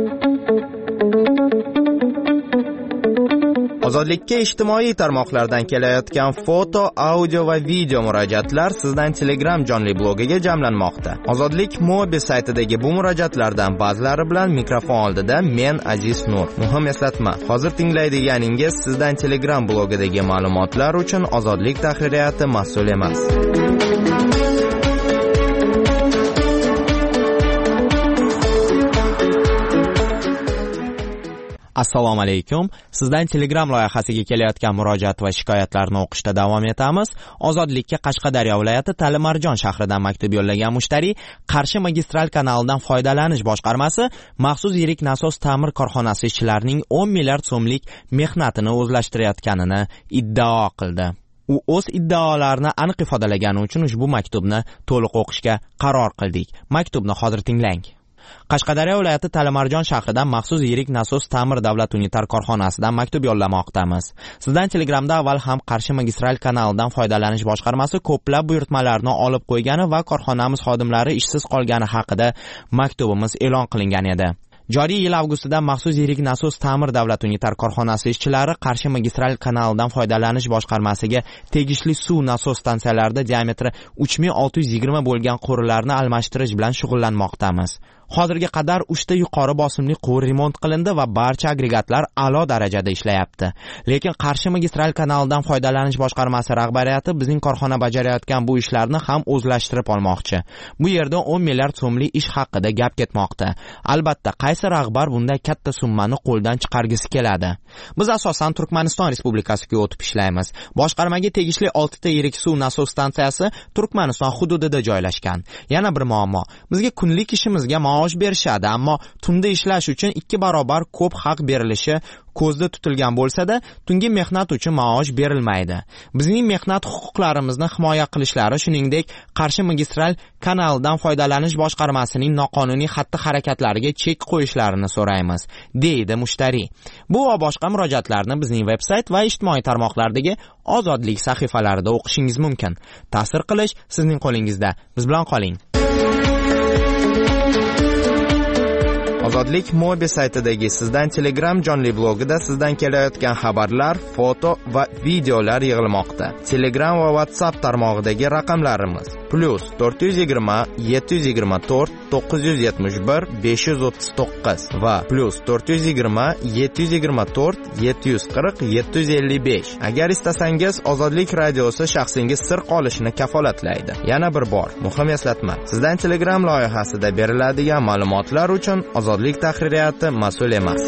Ozodlikka ijtimoiy tarmoqlardan kelayotgan foto, audio va video murojaatlar sizdan Telegram jonli blogiga jamlanmoqda. Ozodlik Mobi saytidagi bu murojaatlardan ba'zilari bilan mikrofon oldida men Aziz Nur. Muhim eslatma, hozir tinglaydiganingiz sizdan Telegram blogidagi ma'lumotlar uchun Ozodlik tahririyati mas'ul emas. Assalomu alaykum. Sizdan Telegram loyihasiga kelayotgan murojaat va shikoyatlarni o'qishda davom etamiz. Ozodlikka Qashqadaryo viloyati Talimarjon shahridan maktub yo'llagan mushtariy Qarshi magistral kanalidan foydalanish boshqarmasi maxsus yirik nasos ta'mir korxonasi ishchilarining 10 milliard so'mlik mehnatini o'zlashtirayotganini iddao qildi. U o'z iddaolarini aniq ifodalagani uchun ushbu maktubni to'liq o'qishga qaror qildik. Maktubni hozir tinglang. Qashqadaryo viloyati Talimarjon shahridan maxsus yirik nasos ta'mir davlat unitar korxonasidan maktub yo'llamoqdamiz. Sizdan Telegramda avval ham Qarshi magistral kanalidan foydalanish boshqarmasi ko'plab buyurtmalarni olib qo'ygani va korxonamiz xodimlari ishsiz qolgani haqida maktubimiz e'lon qilingan edi. Joriy yil avgustida maxsus yirik nasos ta'mir davlat unitar korxonasi ishchilari Qarshi magistral kanalidan foydalanish boshqarmasiga tegishli suv nasos stansiyalarida diametri 3620 bo'lgan quvurlarni almashtirish bilan shug'ullanmoqdamiz. Hozirga qadar 3 ta yuqori bosimli quvur remont qilindi va barcha agregatlar a'lo darajada ishlayapti. Lekin Qarshi magistral kanalidan foydalanish boshqarmasi rahbariyati bizning korxona bajarayotgan bu ishlarni ham o'zlashtirib olmoqchi. Bu yerda 10 milliard so'mlik ish haqida gap ketmoqda. Albatta, qaysi rahbar bunday katta summani qo'ldan chiqargisi keladi? Biz asosan Turkmaniston Respublikasiga o'tib ishlaymiz. Boshqarmaga tegishli 6 ta yirik suv nasos stansiyasi Turkmaniston hududida joylashgan. Yana bir muammo, bizga kunlik ishimizga maosh berishadi, ammo tunda ishlash uchun 2 barobar ko'p haq berilishi ko'zda tutilgan bo'lsa-da, tungi mehnat uchun maosh berilmaydi. Bizning mehnat huquqlarimizni himoya qilishlari, shuningdek, Qarshi magistral kanalidan foydalanish boshqarmasining noqonuniy xatti-harakatlariga chek qo'yishlarini so'raymiz, deydi mushtariy. Bu va boshqa murojaatlarni bizning veb-sayt va ijtimoiy tarmoqlardagi Ozodlik sahifalarida o'qishingiz mumkin. Ta'sir qilish sizning qo'lingizda. Biz bilan qoling. Ozodlik Mobi saytidagi sizdan Telegram jonli blogida sizdan kelayotgan xabarlar, foto va videolar yig'ilmoqda. Telegram va WhatsApp tarmog'idagi raqamlarimiz +420 724 971 539 va +420 724 740 755. Agar istasangiz, Ozodlik radiosi shaxsingiz sir qolishini kafolatlaydi. Yana bir bor, muhim eslatma. Sizdan Telegram loyihasida beriladigan ma'lumotlar uchun Ozodlik tahririyati mas'ul emas.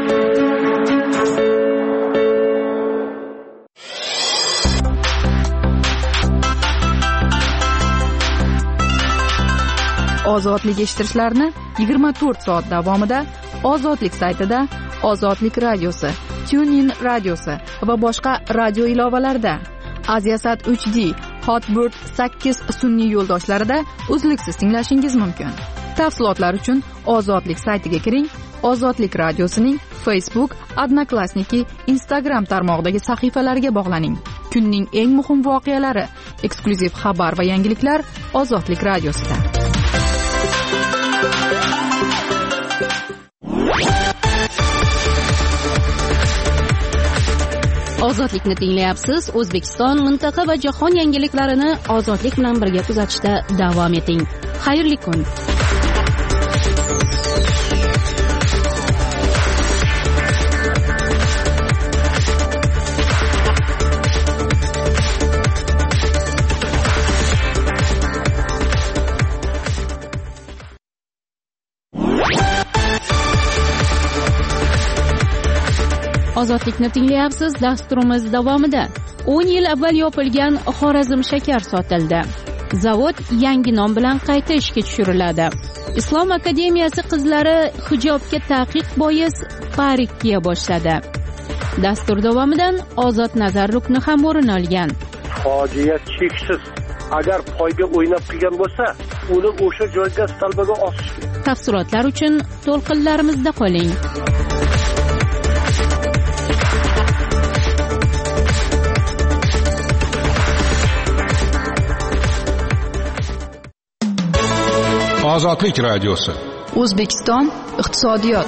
Ozodlik eshittirishlarni 24 soat davomida Ozodlik saytida, Ozodlik radiosi, TuneIn radiosi va boshqa radio ilovalarida, Aziasat 3D, Hotbird 8 sun'iy yo'ldoshlarida uzluksiz tinglashingiz mumkin. Tafsilotlar uchun Ozodlik saytiga kiring. Ozodlik radiosining Facebook, Odnoklassniki, Instagram tarmog'idagi sahifalariga bog'laning. kunning eng muhim voqealari, eksklyuziv xabar va yangiliklar Ozodlik radiosida. Ozodlikni tinglayapsiz. O'zbekiston, mintaqa va jahon yangiliklarini Ozodlik bilan birga kuzatishda davom eting. Xayrli kun. Ozodlikni tinglayapsiz. Dasturimiz davomida 10 yil avval yopilgan Xorazm shakar sotildi. Zavod yangi nom bilan qayta ishga tushiriladi. Islom akademiyasi qizlari hijobga taqiq bois parik kiya boshladi. Dastur davomidan Ozod nazar rukni ham o'rin olgan. Fojia cheksiz. Agar poyga o'ynab qilgan bo'lsa, uni o'sha joyga stalbaga osish. Tafsilotlar uchun to'lqinlarimizda qoling. Ozodlik radiosi. O'zbekiston iqtisodiyot.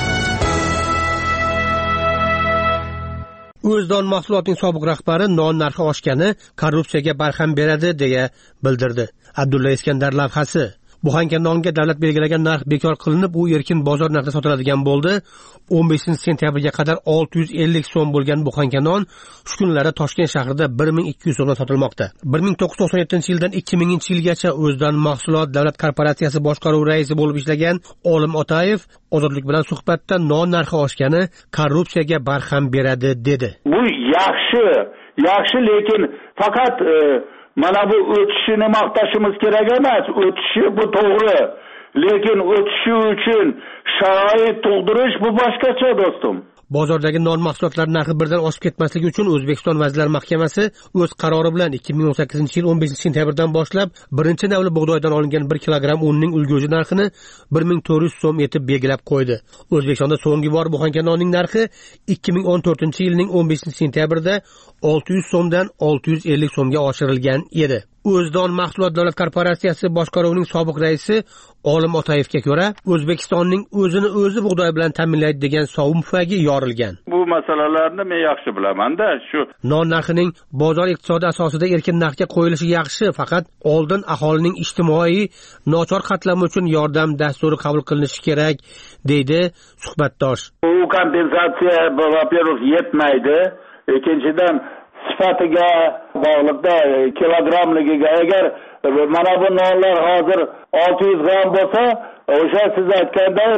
O'zdon mahsulotining sobiq rahbari non narxi oshgani korrupsiyaga barham beradi deya bildirdi. Abdulla Iskandar lavhasi. Buxanka nonga davlat belgilagan narx bekor qilinib, u erkin bozor narxida sotiladigan bo'ldi. 15-sentyabrga qadar 650 so'm bo'lgan buxanka non shu kunlarda Toshkent shahrida 1200 so'mdan sotilmoqda. 1997-yildan 2000-yilgacha O'zdan mahsulot davlat korporatsiyasi boshqaruv raisi bo'lib ishlagan Olim Otayev Ozodlik bilan suhbatda non narxi oshgani korrupsiyaga barham beradi dedi. Bu yaxshi, lekin faqat mana bu o'tishini maqtashimiz kerak emas. O'tishi bu to'g'ri. Lekin o'tishi uchun sharoit tug'dirish bu boshqacha do'stim. Bozordagi non mahsulotlari narxi birdan oshib ketmasligi uchun O'zbekiston Vazirlar Mahkamasi o'z qarori bilan 2018-yil 15-sentyabrdan boshlab birinchi navli bug'doydan olingan 1 kilogramm unning ulgurji narxini 1400 so'm etib belgilab qo'ydi. O'zbekistonda so'nggi bor buxanka nonning narxi 2014-yilning 15-sentyabrida 600 so'mdan 650 so'mga oshirilgan edi. O'zdon mahsulot davlat korporatsiyasi boshqaruvining sobiq raisi Olim Otayevga ko'ra, O'zbekistonning o'zini o'zi bug'doy bilan ta'minlaydi degan sovun pufagi yorilgan. Bu masalalarni men yaxshi bilaman-da, shu non narxining bozor iqtisodi asosida erkin narxga qo'yilishi yaxshi, faqat oldin aholining ijtimoiy nochor qatlami uchun yordam dasturi qabul qilinishi kerak, deydi suhbatdosh. Bu kompensatsiya во-первых yetmaydi, ikkinchidan sifatiga bog'liqda kilogrammligiga agar mana bu nonlar hozir 600 gram bo'lsa, o'sha siz aytganday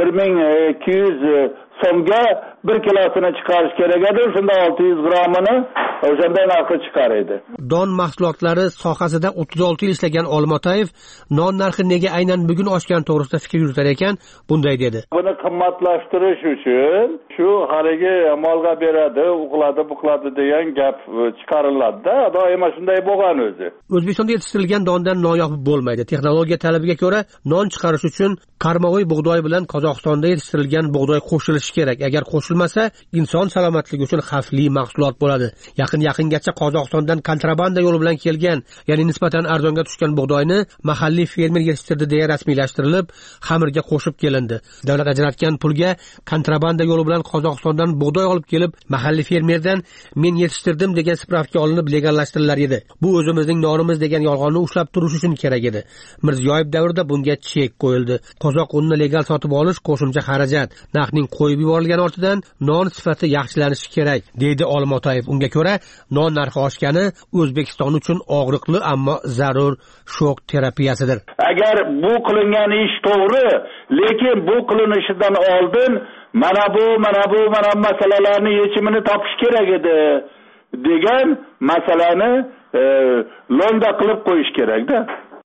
1200 so'mga 1 kilosini chiqarish kerak edi. Shunda 600 grammini o'shanday narxi chiqar edi. Don mahsulotlari sohasida 36 yil ishlagan Olim Otayev non narxi nega aynan bugun oshgan to'g'risida fikr yuritar ekan, bunday dedi. Buni qimmatlashtirish uchun shu haligi molga beradi, uqladi, buqladi degan gap chiqariladi-da. Doimo shunday bo'lgan o'zi. O'zbekistonda yetishtirilgan dondan non yopib bo'lmaydi. Texnologiya talabiga ko'ra non chiqarish uchun karmovoy bug'doy bilan Qozog'istonda yetishtirilgan bug'doy qo'shilishi kerak. Agar qo'shilmasa, inson salomatligi uchun xavfli mahsulot bo'ladi. Yaqingacha Qozog'istondan kontrabanda yo'li bilan kelgan, ya'ni nisbatan arzonga tushgan bug'doyni mahalliy fermer yetishtirdi deya rasmiylashtirilib, xamirga qo'shib kelindi. Davlat ajratgan pulga kontrabanda yo'li bilan Qozog'istondan bug'doy olib kelib, mahalliy fermerdan men yetishtirdim degan spravka olinib legallashtirilgan edi. Bu o'zimizning nonimiz degan yolg'onni ushlab turish uchun kerak edi. Mirziyoyev davrida bunga chek qo'yildi. Qozoq unni legal sotib olish qo'shimcha xarajat. Narxning qo'yib yuborilgani ortidan non sifati yaxshilanishi kerak, deydi Olim Otayev. Unga ko'ra, non narxi oshgani O'zbekiston uchun og'riqli, ammo zarur shok terapiyasidir. Agar bu qilingan ish to'g'ri, lekin bu qilinishidan oldin mana bu masalalarni yechimini topish kerak edi degan masalani lo'nda qilib qo'yish kerak-da.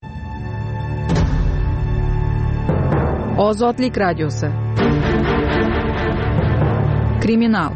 Ozodlik radiosi. Kriminal.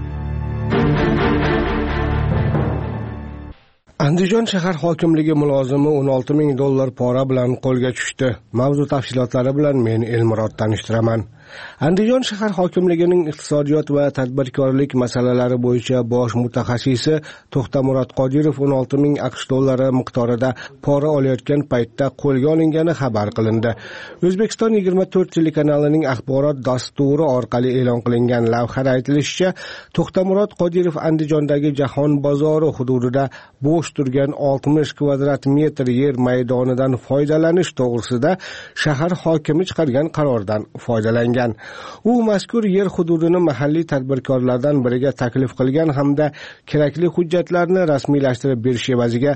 Andijon shahar hokimligi mulozimi $16,000 pora bilan qo'lga tushdi. Mavzu tafsilotlari bilan men Elmurod tanishtiraman. Andijon shahar hokimligining iqtisodiyot va tadbirkorlik masalalari bo'yicha bosh mutaxassisi To'xtamurod Qodirov 16 ming AQSh dollari miqdorida pora olayotgan paytda qo'lga olingani xabar qilindi. O'zbekiston 24 telekanalining axborot dasturi orqali e'lon qilingan lavhada aytilishicha, To'xtamurod Qodirov Andijondagi Jahon bozori hududida bo'sh turgan 60 kvadrat metr yer maydonidan foydalanish to'g'risida shahar hokimi chiqargan qarordan foydalangan. U mazkur yer hududini mahalliy tadbirkorlardan biriga taklif qilgan hamda kerakli hujjatlarni rasmiylashtirib berish evaziga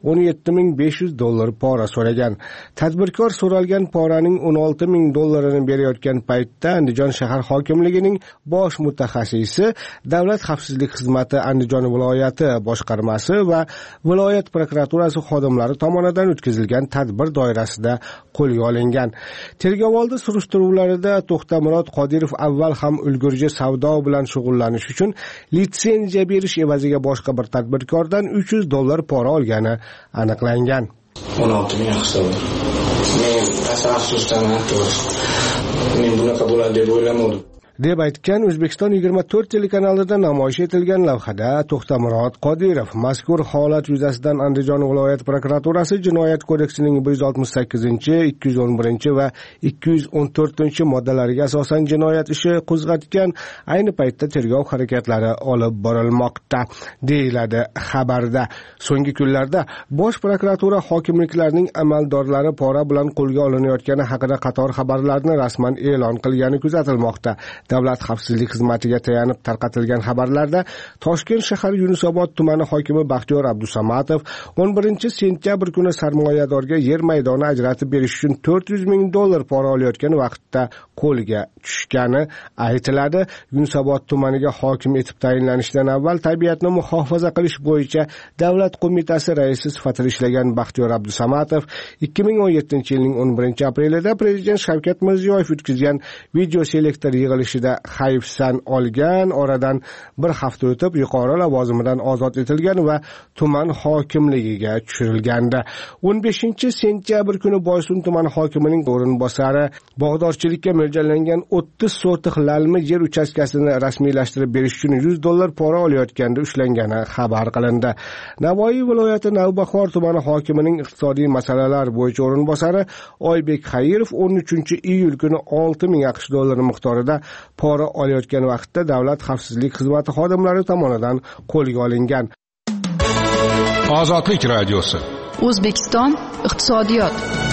17.500 dollar pora so'ragan. Tadbirkor so'ralgan poraning 16 ming dollarini berayotgan paytda Andijon shahar hokimligining bosh mutaxassisi, Davlat xavfsizlik xizmati Andijon viloyati boshqarmasi va viloyat prokuraturasi xodimlari tomonidan o'tkazilgan tadbir doirasida qo'lga olingan. Tergovoldi surishtiruvlarida To'xtamurod Qodirov avval ham ulgurji savdo bilan shug'ullanish uchun litsenziya berish evaziga boshqa bir tadbirkordan 300 dollar pora olgani aniqlangan. 16 ming dollar. Men afsusdaman, to'g'ri. Men bunaqa bo'ladi deb o'ylamadim. deb aytgan O'zbekiston 24 telekanalida namoyish etilgan lavhada To'xtamurod Qodirov. Mazkur holat yuzasidan Andijon viloyat prokuraturasi Jinoyat kodeksining 168, 211 va 214 moddalariga asosan jinoyat ishi qo'zg'atgan. Ayni paytda tergov harakatlari olib borilmoqda, deyiladi xabarda. So'nggi kunlarda Bosh prokuratura hokimliklarning amaldorlari pora bilan qo'lga olinayotgani haqida qator xabarlarni rasman e'lon qilgani kuzatilmoqda. Davlat xavfsizlik xizmatiga tayanib tarqatilgan xabarlarda Toshkent shahar Yunusobod tumani hokimi Baxtiyor Abdusamatov 11 sentyabr kuni sarmoyadorga yer maydoni ajratib berish uchun 400 ming dollar pora olayotgan vaqtda qo'lga tushgani aytiladi. Yunusobod tumaniga hokim etib tayinlanishdan avval tabiatni muhofaza qilish bo'yicha davlat qo'mitasi raisi sifatida ishlagan Baxtiyor Abdusamatov 2017-yilning 11 aprelida prezident Shavkat Mirziyoyev o'tkazgan video selektor yig'ilishida hayfsan olgan. Oradan bir hafta o'tib yuqori lavozimidan ozod etilgan va tuman hokimligiga tushirilgandi. 15 sentyabr kuni Boysun tuman hokimining o'rinbosari bog'dorchilikka mo'ljallangan 30 sotix lalmi yer uchastkasini rasmiylashtirib berish uchun 100 dollar pora olayotganda ushlangani xabar qilindi. Navoiy viloyati Navbahor tumani hokimining iqtisodiy masalalar bo'yicha o'rinbosari Oybek Xayrov 13 iyul kuni 6 ming AQSh dollari miqdorida pora olayotgan vaqtda Davlat xavfsizlik xizmati xodimlari tomonidan qo'lga olingan. Ozodlik radiosi. O'zbekiston iqtisodiyot.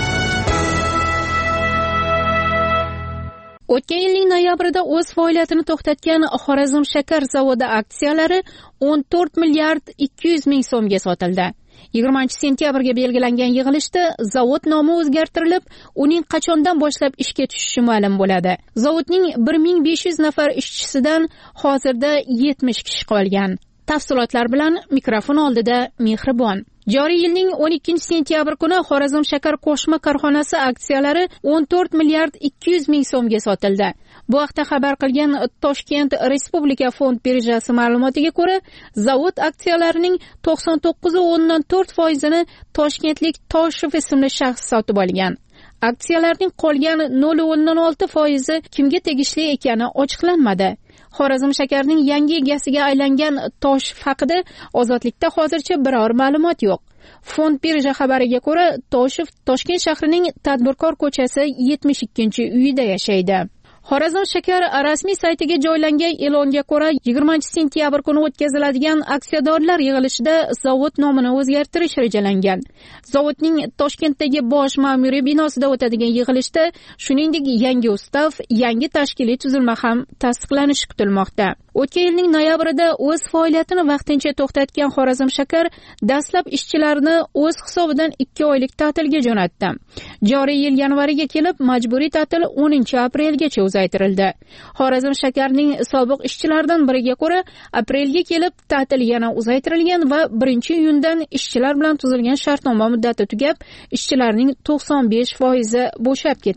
O'tgan yilning noyabrida o'z faoliyatini to'xtatgan Xorazm shakar zavodi aksiyalari 14 milliard 200 ming so'mga sotildi. 20 sentyabrga belgilangan yig'ilishda zavod nomi o'zgartirilib, uning qachondan boshlab ishga tushishi ma'lum bo'ladi. Zavodning 1500 nafar ishchisidan hozirda 70 kishi qolgan. Tafsilotlar bilan mikrofon oldida Mehribon. Joriy yilning 12 sentyabr kuni Xorazm shakar qo'shma korxonasi aksiyalari 14 milliard 200 ming so'mga sotildi. Bu haqda xabar qilgan Toshkent Respublika fond birjasi ma'lumotiga ko'ra, zavod aksiyalarining 99.4%ni toshkentlik Toshev ismli shaxs sotib olgan. Aksiyalarning qolgan 0.6% kimga tegishli ekani ochiqlanmadi. Xorazm shakarning yangi egasiga aylangan Toshev haqida ozodlikda hozircha biror ma'lumot yo'q. Fond birja xabariga ko'ra, Toshev Toshkent shahrining Tadbirkor ko'chasi 72-uyida yashaydi. Xorazm shakar rasmiy saytiga joylangan e'longa ko'ra, 20 sentyabr kuni o'tkaziladigan aksiyadorlar yig'ilishida zavod nomini o'zgartirish rejalangan. Zavodning Toshkentdagi bosh ma'muriy binosida o'tadigan yig'ilishda, shuningdek, yangi ustav, yangi tashkiliy tuzilma ham tasdiqlanishi kutilmoqda. O'tgan yilning noyabrida o'z faoliyatini vaqtincha to'xtatgan Xorazm shakar dastlab ishchilarni o'z hisobidan 2 oylik ta'tilga jo'natdi. Joriy yil yanvariga kelib majburiy ta'til 10-aprelgacha uzaytirildi. Xorazm shakarning sobiq ishchilaridan biriga ko'ra, aprelga kelib ta'til yana uzaytirilgan va 1-iyundan ishchilar bilan tuzilgan shartnoma muddati tugab, ishchilarning 95% bo'shab ketgan.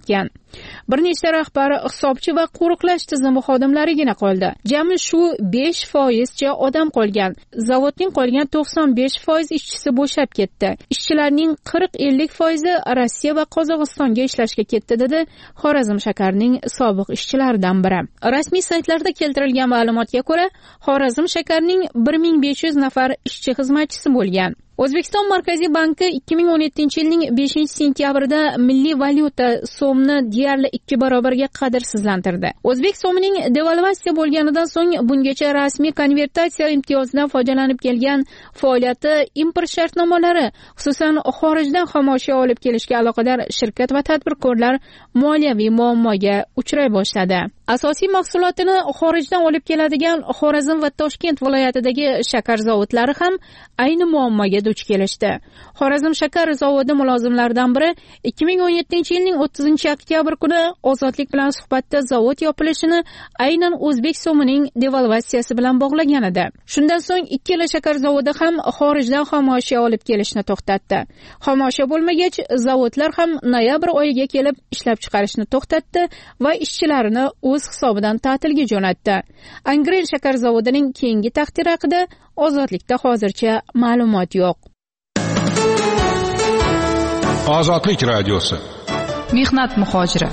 Bir nechta rahbar, hisobchi va qo'riqlash tizimi xodimlarigina qoldi. Jami shu 5%cha odam qolgan. Zavodning qolgan 95% ishchisi bo'shab ketdi. Ishchilarning 40-50% Rossiya va Qozog'istonga ishlashga ketdi, dedi Xorazm shakarning sobiq ishchilaridan biri. Rasmiy saytlarda keltirilgan ma'lumotga ko'ra, Xorazm shakarning 1500 nafar ishchi xizmatchisi bo'lgan. O'zbekiston Markaziy banki 2017-yilning 5-sentyabrida milliy valyuta so'mni deyarli 2 barobarga qadrsizlantirdi. O'zbek so'mining devalvatsiya bo'lganidan so'ng bungacha rasmiy konvertatsiya imtiyozidan foydalanib kelgan faoliyati import shartnomalari, xususan xorijdan xomashyo olib kelishga aloqador shirkat va tadbirkorlar moliyaviy muammoga uchray boshladi. Asosiy mahsulotini xorijdan olib keladigan Xorazm va Toshkent viloyatidagi shakar zavodlari ham ayni muammoga duch kelishdi. Xorazm shakar zavodi mulozimlaridan biri 2017-yilning 30-oktyabr kuni Ozodlik bilan suhbatda zavod yopilishini aynan o'zbek so'mining devalvatsiyasi bilan bog'lagan edi. Shundan so'ng ikkala shakar zavodi ham xorijdan xomashyo olib kelishni to'xtatdi. Xomashyo bo'lmagach, zavodlar ham noyabr oyiga kelib ishlab chiqarishni to'xtatdi va ishchilarini o'z hisobidan ta'tilga jo'natdi. Angren shakar zavodining keyingi taqdiri haqida Ozodlikda hozircha ma'lumot yo'q. Ozodlik radiosi. Mehnat muhojiri.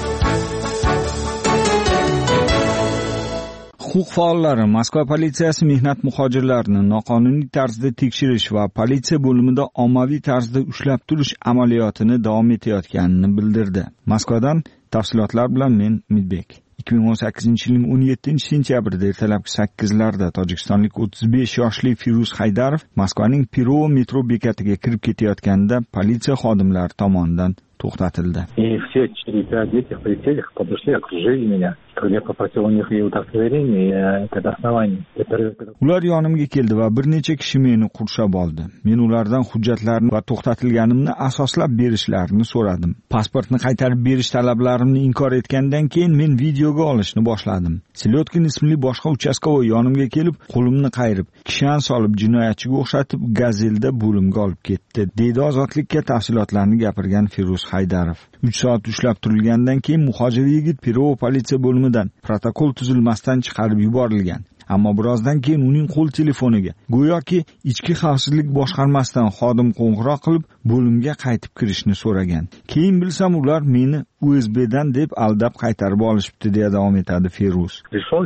Huquq faollari Moskva politsiyasi mehnat muhojirlarini noqonuniy tarzda tekshirish va politsiya bo'limida ommaviy tarzda ushlab turish amaliyotini davom etayotganini bildirdi. Moskvadan tafsilotlar bilan men Midbek. 2018-yilning 17-sentyabrida ertalabki 8larda tojikistonlik 35 yoshli Firuz Haydarov Moskvaning Pirov metro bekatiga kirib ketayotganda politsiya xodimlari tomonidan to'xtatildi. И все 4-5 этих полицейских подошли, окружили меня. Когда я попросил у них и удостоверение, и это основание. Ular yonimga keldi va bir necha kishi meni qurshab oldi. Men ulardan hujjatlarni va to'xtatilganimni asoslab berishlarini so'radim. Pasportni qaytarib berish talablarimni inkor etgandan keyin men videoga olishni boshladim. Selotkin ismli boshqa uchastkovoy yonimga kelib, qo'limni qayirib, kishan solib jinoyatchiga o'xshatib gazelda bo'limga olib ketdi. Deydi Ozodlikka tafsilotlarni gapirgan Firuz Haydarov. 3 soat ushlab turilgandan keyin muhojir yigit Pirov politsiya bo'limidan protokol tuzilmasdan chiqarib yuborilgan. Ammo birozdan keyin uning qo'l telefoniga go'yoki ichki xavfsizlik boshqarmasidan xodim qo'ng'iroq qilib bo'limga qaytib kirishni so'ragan. Keyin bilsam ular meni USBdan deb aldab qaytarib olishibdi, deya davom etadi Firuz.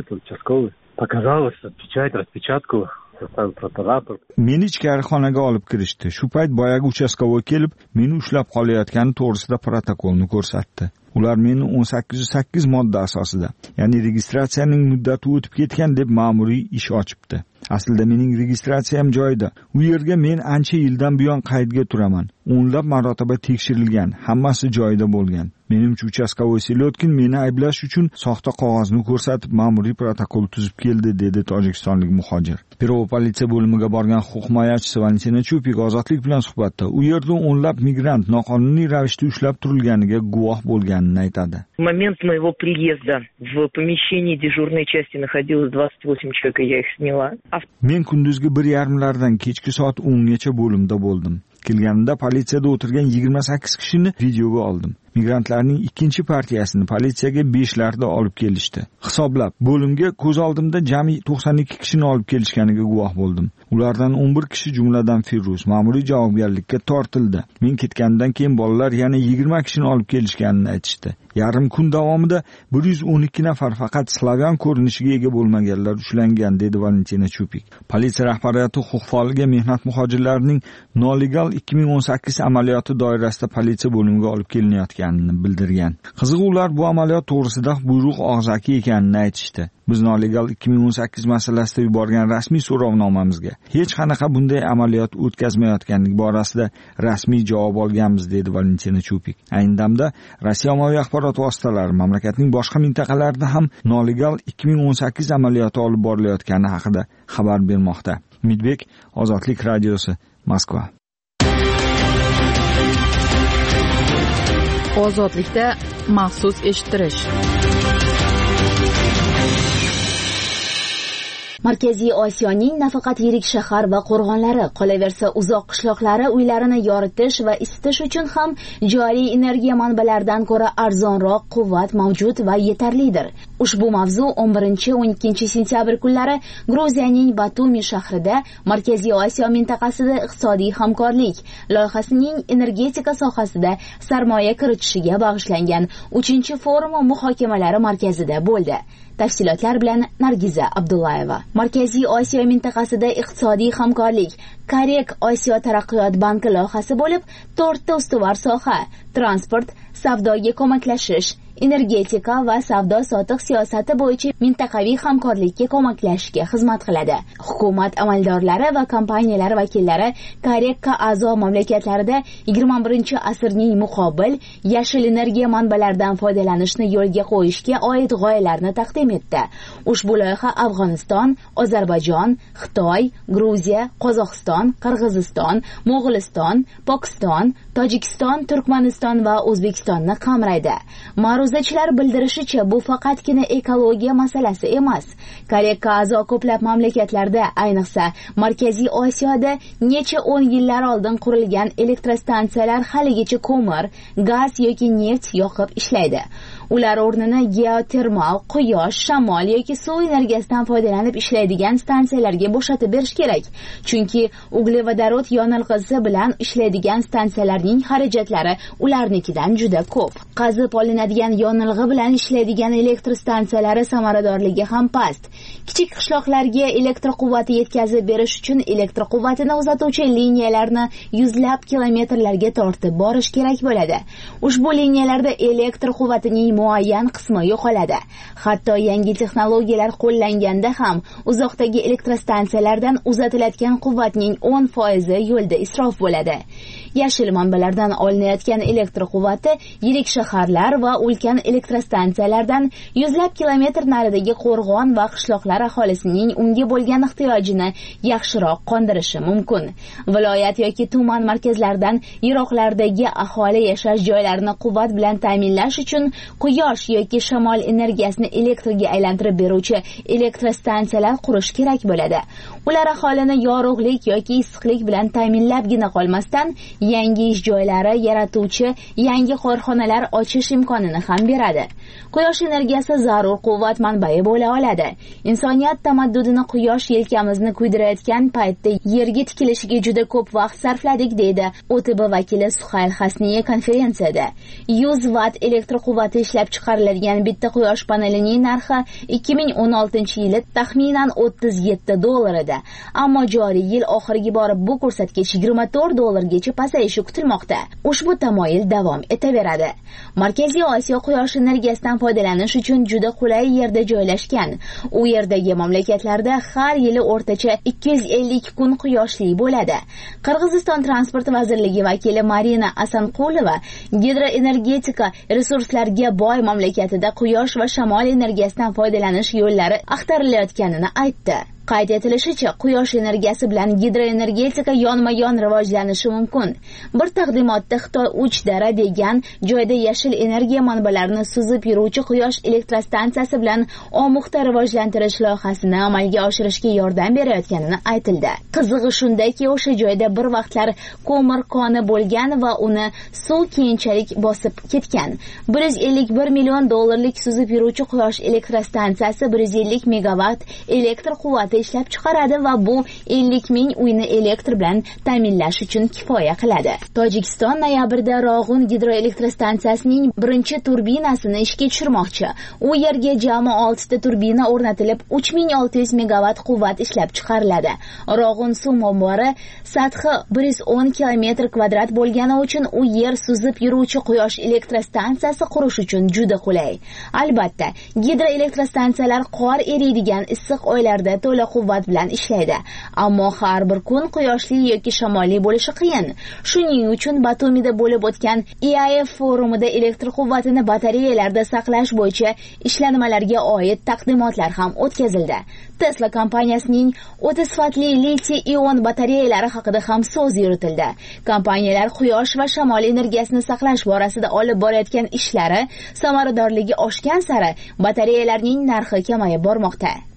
Meni ichkari xonaga olib kirishdi. Shu payt boyagi uchastkovoy kelib, meni ushlab qolayotgani to'g'risida protokolni ko'rsatdi. Ular meni 1808 modda asosida, ya'ni registratsiyaning muddati o'tib ketgan deb ma'muriy ish ochibdi. Aslida mening registratsiyam joyida. U yerga men ancha yildan buyon qaydga turaman. O'nlab marotaba tekshirilgan, hammasi joyida bo'lgan. Menimcha uchastkovoy Selotkin meni ayblash uchun soxta qog'ozni ko'rsatib ma'muriy protokol tuzib keldi, dedi tojikistonlik muhojir. Pirov politsiya bo'limiga borgan huquq himoyachisi Valentina Chupik Ozodlik bilan suhbatda u yerda o'nlab migrant noqonuniy ravishda ushlab turilganiga guvoh bo'lganini aytadi. В момент моего приезда в помещении дежурной части находилось 28 человек, я их сняла. Men kunduzgi 1:30lardan kechki soat 10gacha bo'limda bo'ldim. Kelganimda politsiyada o'tirgan 28 kishini videoga oldim. Migrantlarning ikkinchi partiyasini politsiyaga 5larda olib kelishdi. Hisoblab, bo'limga ko'z oldimda jami 92 kishini olib kelishganiga guvoh bo'ldim. Ulardan 11 kishi, jumladan Firuz, ma'muriy javobgarlikka tortildi. Men ketgandan keyin bolalar yana 20 kishini olib kelishganini aytishdi. Yarim kun davomida 112 nafar faqat slavyan ko'rinishiga ega bo'lmaganlar ushlangan, dedi Valentina Chupik. Politsiya rahbariyati huquq faoliga mehnat muhojirlarining nolegal 2018 amaliyoti doirasida politsiya bo'limiga olib kelinayotganini bildirgan. Qizig'i, ular bu amaliyot to'g'risida buyruq og'zaki ekanini aytishdi. Biz nolegal 2018 masalasida yuborgan rasmiy so'rovnomamizga hech qanaqa bunday amaliyot o'tkazmayotganlik borasida rasmiy javob olganmiz, dedi Valentina Chupik. Ayni damda Rossiya ommaviy axborot vositalari mamlakatning boshqa mintaqalarida ham nolegal 2018 amaliyoti olib borilayotgani haqida xabar bermoqda. Midbek, Ozodlik radiosi, Moskva. Ozodlikda maxsus eshittirish. Markaziy Osiyoning nafaqat yirik shahar va qo'rg'onlari, qolaversa uzoq qishloqlari uylarini yoritish va isitish uchun ham joriy energiya manbalaridan ko'ra arzonroq quvvat mavjud va yetarlidir. Ushbu mavzu 11-12 sentyabr kunlari Gruziyaning Batumi shahrida Markaziy Osiyo mintaqasida iqtisodiy hamkorlik loyihasining energetika sohasida sarmoya kiritishiga bag'ishlangan 3-forum muhokamalari markazida bo'ldi. Tafsilotlar bilan Nargiza Abdullayeva. Markaziy Osiyo mintaqasida iqtisodiy hamkorlik Karek Osiyo taraqqiyot banki loyihasi bo'lib, 4 ta ustuvor soha: transport, savdoga ko'maklashish, energetika va savdo-sotiq siyosati bo'yicha mintaqaviy hamkorlikka ko'maklashishga xizmat qiladi. Hukumat amaldorlari va kompaniyalar vakillari Karekka a'zo mamlakatlarida 21-asrning muqobil yashil energiya manbalaridan foydalanishni yo'lga qo'yishga oid g'oyalarni taqdim etdi. Ushbu loyiha Afg'oniston, Ozarbayjon, Xitoy, Gruziya, Qozog'iston, Qirg'iziston, Mo'g'uliston, Pokiston, Tojikiston, Turkmaniston va O'zbekistonni qamraydi. Ma'ruzachilar bildirishicha, bu faqatgina ekologiya masalasi emas. Karekka a'zo ko'plab mamlakatlarda, ayniqsa Markaziy Osiyoda necha 10 yillar oldin qurilgan elektrostansiyalar haligacha ko'mir, gaz yoki neft yoqib ishlaydi. Ular o'rnini geotermal, quyosh, shamol yoki suv energiyasidan foydalanib ishlaydigan stansiyalarga bo'shatib berish kerak. Chunki uglevodorod yonilg'isi bilan ishlaydigan stansiyalarning xarajatlari ularnikidan juda ko'p. Qazib olinadigan yonilg'i bilan ishlaydigan elektr stansiyalari samaradorligi ham past. Kichik qishloqlarga elektr quvvati yetkazib berish uchun elektr quvvatini uzatuvchi liniyalarni yuzlab kilometrlarga tortib borish kerak bo'ladi. Ushbu liniyalarda elektr quvvatining muayyan qismi yo'qoladi. Hatto yangi texnologiyalar qo'llanganda ham uzoqdagi elektrostansiyalardan uzatiladigan quvvatning 10% yo'lda isrof bo'ladi. Yashil manbalardan olinayotgan elektr quvvati yirik shaharlar va ulkan elektrostansiyalardan yuzlab kilometr naridagi qo'rg'on va qishloqlar aholisining unga bo'lgan ehtiyojini yaxshiroq qondirishi mumkin. Viloyat yoki tuman markazlaridan yiroqlardagi aholi yashash joylarini quvvat bilan ta'minlash uchun quyosh yoki shamol energiyasini elektrga aylantirib beruvchi elektrostansiyalar qurish kerak bo'ladi. Ular aholini yorug'lik yoki issiqlik bilan ta'minlabgina qolmasdan, yangi ish joylari yaratuvchi yangi korxonalar ochish imkonini ham beradi. Quyosh energiyasi zarur quvvat manbai bo'la oladi. Insoniyat tamaddudini quyosh yelkamizni kuydirayotgan paytda yerga tikilishiga juda ko'p vaqt sarfladik, deydi OTB vakili Suhayl Hasniye konferensiyada. 100 watt elektr quvvati ishlab chiqariladigan bitta quyosh panelining narxi 2016-yili taxminan $37 edi. Ammo joriy yil oxiriga borib bu ko'rsatkich $24 pasayishi kutilmoqda. Ushbu tamoyil davom etaveradi. Markaziy Osiyo quyosh energiyasidan foydalanish uchun juda qulay yerda joylashgan. U yerdagi mamlakatlarda har yili o'rtacha 250 kun quyoshli bo'ladi. Qirg'iziston transport vazirligi vakili Marina Asanqulova gidroenergetika resurslarga boy mamlakatida quyosh va shamol energiyasidan foydalanish yo'llari axtarilayotganini aytdi. Qayd etilishicha, quyosh energiyasi bilan gidroenergetika yonma-yon rivojlanishi mumkin. Bir taqdimotda Xitoy 3 dara degan joyda yashil energiya manbalarini suzib yuruvchi quyosh elektrostansiyasi bilan omuqda rivojlantirish loyihasini amalga oshirishga yordam berayotganini aytildi. Qizig'i shundaki, o'sha joyda bir vaqtlar ko'mir koni bo'lgan va uni suv keyinchalik bosib ketgan. $151 million suzib yuruvchi quyosh elektrostansiyasi 150 megawatt elektr quvvati ishlab chiqaradi va bu 50 ming uyni elektr bilan ta'minlash uchun kifoya qiladi. Tojikiston noyabrda Rog'un gidroelektrostansiyasining birinchi turbinasini ishga tushirmoqchi. U yerga jami 6 ta turbina o'rnatilib 3600 megawatt quvvat ishlab chiqariladi. Rog'un suv ombori sathi 110 kilometr kvadrat bo'lgani uchun u yer suzib yuruvchi quyosh elektrostansiyasi qurish uchun juda qulay. Albatta, gidroelektrostansiyalar qor eriydigan issiq oylarda to'la quvvat bilan ishlaydi. Ammo har bir kun quyoshli yoki shamolli bo'lishi qiyin. Shuning uchun Batumida bo'lib o'tgan IAF forumida elektr quvvatini batareyalarda saqlash bo'yicha ishlanmalarga oid taqdimotlar ham o'tkazildi. Tesla kompaniyasining o'ta sifatli litiy-ion batareyalari haqida ham so'z yuritildi. Kompaniyalar quyosh va shamol energiyasini saqlash borasida olib borayotgan ishlari samaradorligi oshgan sari batareyalarning narxi kamayib bormoqda.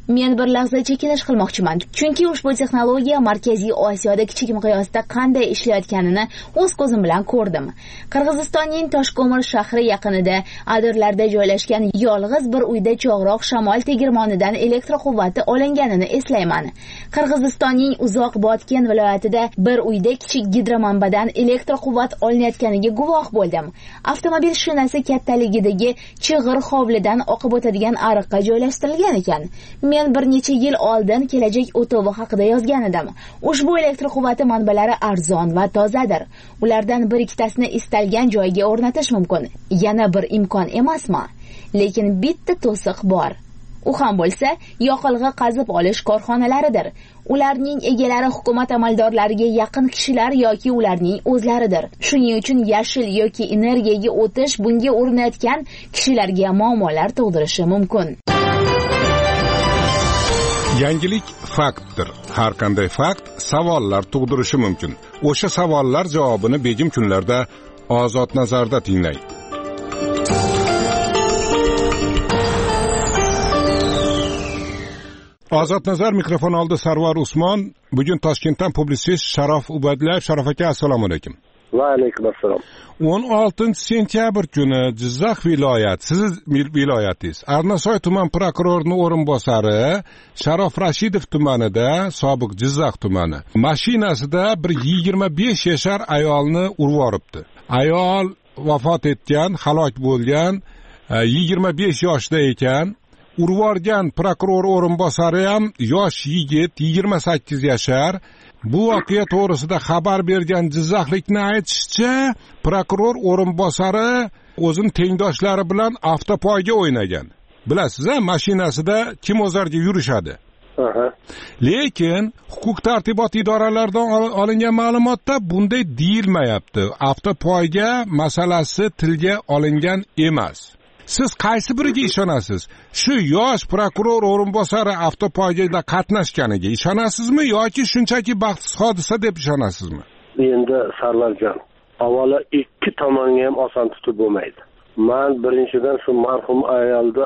Men bir lahza chekinish qilmoqchiman, chunki ushbu texnologiya Markaziy Osiyoda kichik miqyosda qanday ishlayotganini o'z ko'zim bilan ko'rdim. Qirg'izistonning Toshko'mir shahri yaqinida adirlarda joylashgan yolg'iz bir uyda chog'roq shamol tegirmonidan elektr quvvati olinganini eslayman. Qirg'izistonning uzoq Botken viloyatida bir uyda kichik gidromanbadan elektr quvvat olinayotganiga guvoh bo'ldim. Avtomobil shinasi kattaligidagi chig'ir hovlidan oqib o'tadigan ariqqa joylashtirilgan ekan. Men bir necha yil oldin kelajak o'tovi haqida yozgan edim. Ushbu elektr quvvati manbalari arzon va tozadir. Ulardan bir ikkitasini istalgan joyga o'rnatish mumkin. Yana bir imkon emasmi? Lekin bitta to'siq bor. U ham bo'lsa, yoqilg'i qazib olish korxonalaridir. Ularning egalari hukumat amaldorlariga yaqin kishilar yoki ularning o'zlaridir. Shuning uchun yashil yoki energiyaga o'tish bunga urinayotgan kishilarga muammolar tug'dirishi mumkin. Yangilik faktdir. Har qanday fakt savollar tug'dirishi mumkin. O'sha savollar javobini begim kunlarda Ozod nazarda tinglang. Ozod nazar mikrofon oldi Sarvar Usmon. Bugun Toshkentdan publitsist Sharof Ubadlayev. Sharof aka, assalomu alaykum. Va alaykum assalom. 16 sentyabr kuni Jizzax viloyat, siz viloyatingiz, Arnasoy tuman prokurorining o'rinbosari Sharof Rashidov tumanida, sobiq Jizzax tumani, mashinasida bir 25 yashar ayolni urib yoribdi. Ayol vafot etgan, halok bo'lgan, 25 yoshda ekan. Urvorgan prokuror o'rinbosari ham yosh yigit, 28 yashar. Bu voqea to'g'risida xabar bergan jizzaxlikning aytishicha, prokuror o'rinbosari o'zining tengdoshlari bilan avtopoyga o'ynagan. Bilasiz-a, mashinasida kim o'zarga yurishadi. Lekin huquq tartibot idoralaridan olingan ma'lumotda bunday deyilmayapti. Avtopoyga masalasi tilga olingan emas. Siz qaysi biriga ishonasiz? Shu yosh prokuror o'rinbosari avtopoygada qatnashganiga ishonasizmi yoki shunchaki baxtsiz hodisa deb ishonasizmi? Endi Sarvarjon, avvalo ikki tomonga ham oson tutib bo'lmaydi. Men birinchidan shu marhum ayolda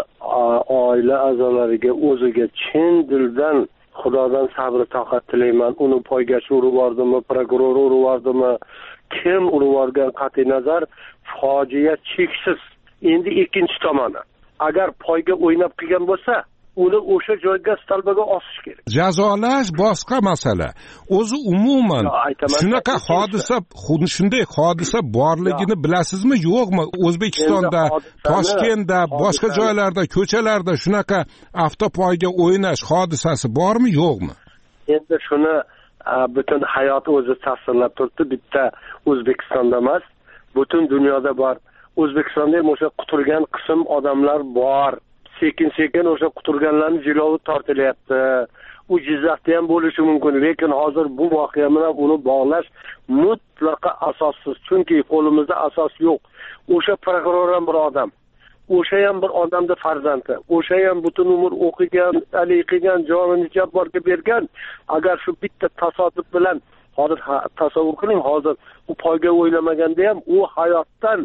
oila a'zolariga o'ziga chin dildan Xudodan sabr toqat tilayman. Uni poygachi urib yordimi, prokuror urib yordimi, kim urib yorgan qat'iy nazar fojia cheksiz. Endi ikkinchi tomoni, agar poyga o'ynab qilgan bo'lsa, uni o'sha joyga stalbaga osish kerak. Jazolash boshqa masala. O'zi umuman shunaqa hodisa, shunday hodisa borligini bilasizmi, yo'qmi? O'zbekistonda, Toshkentda, boshqa joylarda, ko'chalarda shunaqa avtopoyga o'ynash hodisasi bormi, yo'qmi? Endi shuni butun hayot o'zi tasvirlab turibdi. Bitta O'zbekistonda emas, butun dunyoda bor. O'zbekistonda ham o'sha quturgan qism odamlar bor. Sekin-sekin o'sha quturganlarning jilovi tortilyapti. U Jizzaxda ham bo'lishi mumkin, lekin hozir bu voqea bilan uni bog'lash mutlaqo asossiz. Chunki qo'limizda asos yo'q. O'sha prokuror ham bir odam. O'sha ham bir odamning farzandi. O'sha ham butun umr o'qigan, qilgan, jonini jabborga bergan. Agar shu bitta tasodif bilan hozir tasavvur qiling, hozir u poyga o'ynamaganda ham u hayotdan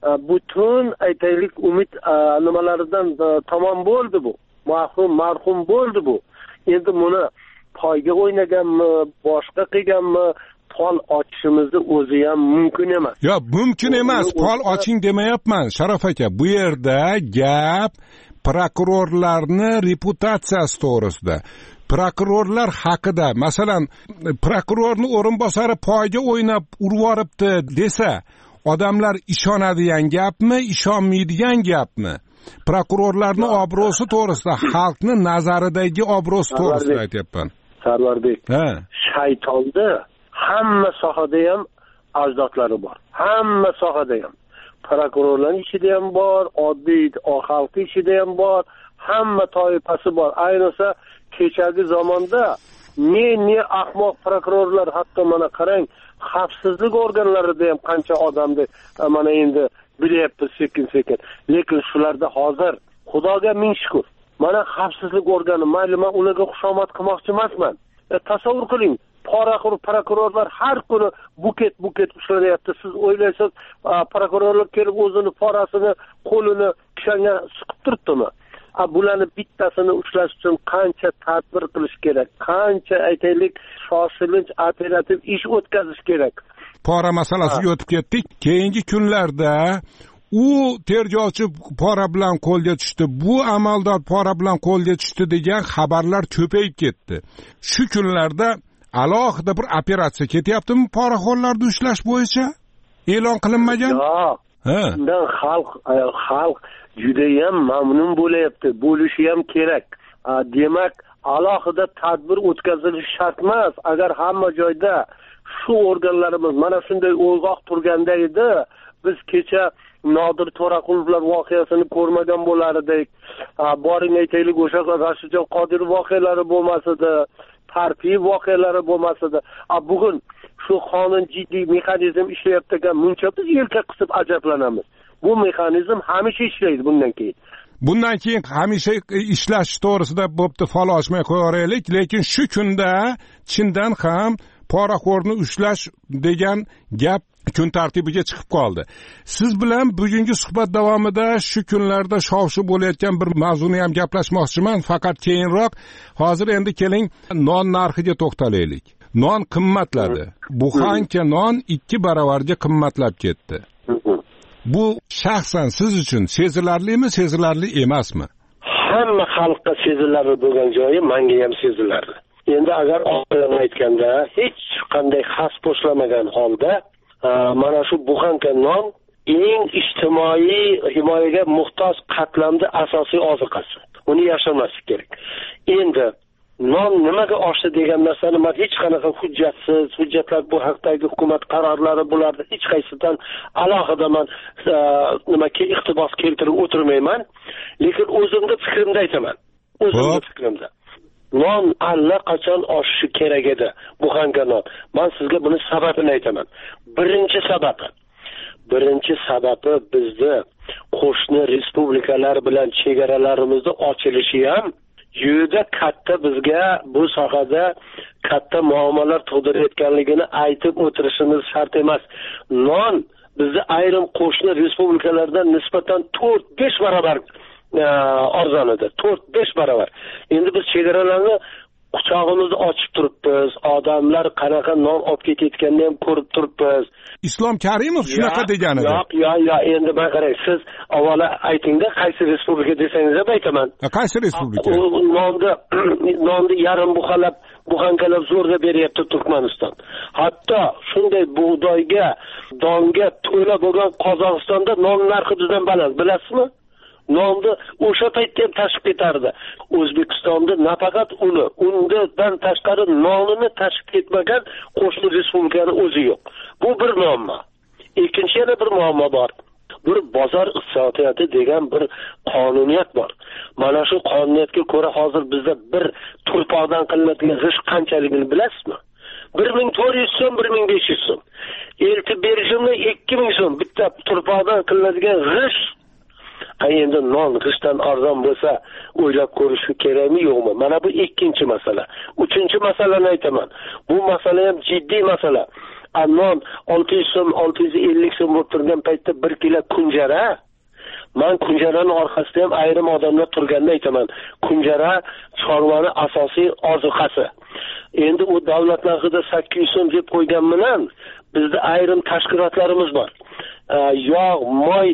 butun aytaylik umid nimalaridan tamom bo'ldi bu. Marhum bo'ldi bu. Endi buni poyga o'ynaganmi, boshqa qilganmi, pol ochishimizni o'zi ham mumkin emas. Yo'q, mumkin emas. Pol oching demayapman, Sharof aka. Bu yerda gap prokurorlarni reputatsiyasi to'g'risida. Prokurorlar haqida, masalan, prokurorning o'rinbosari poyga o'ynab urib yoribdi desa, odamlar ishonadigan gapmi, ishonmaydigan gapmi? Prokurorlarning obro'si to'g'risida, xalqni nazaridagi obro'si to'g'risida aytyapman. Sarvarbek, shaytonda hamma sohada ham ajdodlari bor. Hamma sohada ham. Prokurorlarning ichida ham bor, oddiy xalq ichida ham bor, hamma toifasi bor. Ayniqsa kechagi zamonda ne ahmoq prokurorlar, hatto mana qarang, xavfsizlik organlarida ham qancha odamni mana endi bilyapmiz sekin-sekin. Lekin shularda hozir Xudoga ming shukr. Mana xavfsizlik organi, mayli men ularga xushomad qilmoqchi emasman. Tasavvur qiling, prokurorlar har kuni buket ushlanayapti. Siz o'ylaysiz, prokurorlar kelib o'zini porasini, qo'lini kishanga suqib turibdimi? bularni bittasini ushlash uchun qancha tadbir qilish kerak, qancha aytaylik shoshilinch operativ ish o'tkazish kerak. Pora masalasiga o'tib ketdik. Keyingi kunlarda u tergovchi pora bilan qo'lga tushdi, bu amaldor pora bilan qo'lga tushdi degan xabarlar ko'payib ketdi. Shu kunlarda alohida bir operatsiya ketyaptimi poraxo'rlarni ushlash bo'yicha? E'lon qilinmagan? Yo'q. Bundan xalq judayam mamnun bo'layapti, bo'lishi ham kerak. Demak, alohida tadbir o'tkazilishi shart emas. Agar hamma joyda shu organlarimiz mana shunday o'yg'oq turganda edi, biz kecha Nodir To'raqulovlar voqeasini ko'rmagan bo'lar edik. Boring aytaylik, o'sha Rashidjon Qodirov voqealari bo'lmasdi, Parpiyev voqealari bo'lmasdi. Bugun shu qonun jiddiy mexanizm ishlayapti ekan, muncha biz yelka qisib ajablanamiz. Bu mexanizm hamisha ishlaydi bundan keyin. Bundan keyin hamisha ishlash to'g'risida bo'pti, fol ochmay qo'yaraylik, lekin shu kunda chindan ham poraxo'rni ushlash degan gap kun tartibiga chiqib qoldi. Siz bilan bugungi suhbat davomida shu kunlarda shov-shuv bo'layotgan bir mavzuni ham gaplashmoqchiman, faqat keyinroq. Hozir endi keling non narxiga to'xtalaylik. Non qimmatladi. Buxanka non 2 baravarga qimmatlab ketdi. Bu shaxsan siz uchun sezilarlimi, sezilarli emasmi? Hamma xalqqa sezilarli bo'lgan joyi menga ham sezilarli. Endi agar oqilona aytganda, hech qanday xavf boshlamagan holda mana shu buxanka non eng ijtimoiy himoyaga muhtoj qatlamda asosiy oziqasi. Uni yashirmaslik kerak. Endi non nimaga oshdi degan narsani men hech qanaqa hujjatlar bu haqdagi hukumat qarorlari bularda hech qaysidan alohida men nimaga iqtibos keltirib o'tirmayman, lekin o'zimning fikrimni aytaman. O'zimning fikrimda. Non allaqachon oshishi kerak edi, buxanka non. Men sizga buni sababini aytaman. Birinchi sababi bizni qo'shni respublikalar bilan chegaralarimizni ochilishi ham juda katta bizga bu sohada katta muammolar tug'dirayotganligini aytib o'tirishimiz shart emas. Non bizni ayrim qo'shni respublikalardan nisbatan 4-5 barobar arzonidir. 4-5 barobar. Endi biz chegaralarni quchog'imizni ochib turibmiz. Odamlar qanaqa non olib ketayotganini ham ko'rib turibmiz. Islom Karimov shunaqa degan edi. Yo'q, endi men qarang, siz avvalo aytingda qaysi respublika desangiz ham aytaman. Qaysi respublika? Nonni yarim buxalab, buxankalab zo'rga beryapti Turkmaniston. Hatto shunday bug'doyga, donga to'la bo'lgan Qozog'istonda non narxi bizdan baland, bilasizmi? Nonni o'sha paytda ham tashib ketardi. O'zbekistonda nafaqat undan tashqari nonini tashib ketmagan qo'shni respublikaning o'zi yo'q. Bu bir muammo. Ikkinchi yana bir muammo bor. Bir bozor iqtisodiyoti degan bir qonuniyat bor. Mana shu qonuniyatga ko'ra hozir bizda bir turpoqdan qilinadigan g'isht qanchaligini bilasizmi? 1400 so'm, 1500 so'm. Eltib berishimni 2000 so'm bitta turpoqdan qilinadigan g'isht. Endi non g'ishtdan arzon bo'lsa o'ylab ko'rish kerakmi yo'qmi? Mana bu ikkinchi masala. Uchinchi masalani aytaman. Bu masala ham jiddiy masala. Non 600 so'm, 650 so'm bo'lib turgan paytda 1 kilo kunjara. Men kunjaraning orqasida ham ayrim odamlar turganini aytaman. Kunjara chorvani asosiy ozuqasi. Endi u davlat narxida 800 so'm deb qo'ygan bilan bizda ayrim tashkilotlarimiz bor. Yog', moy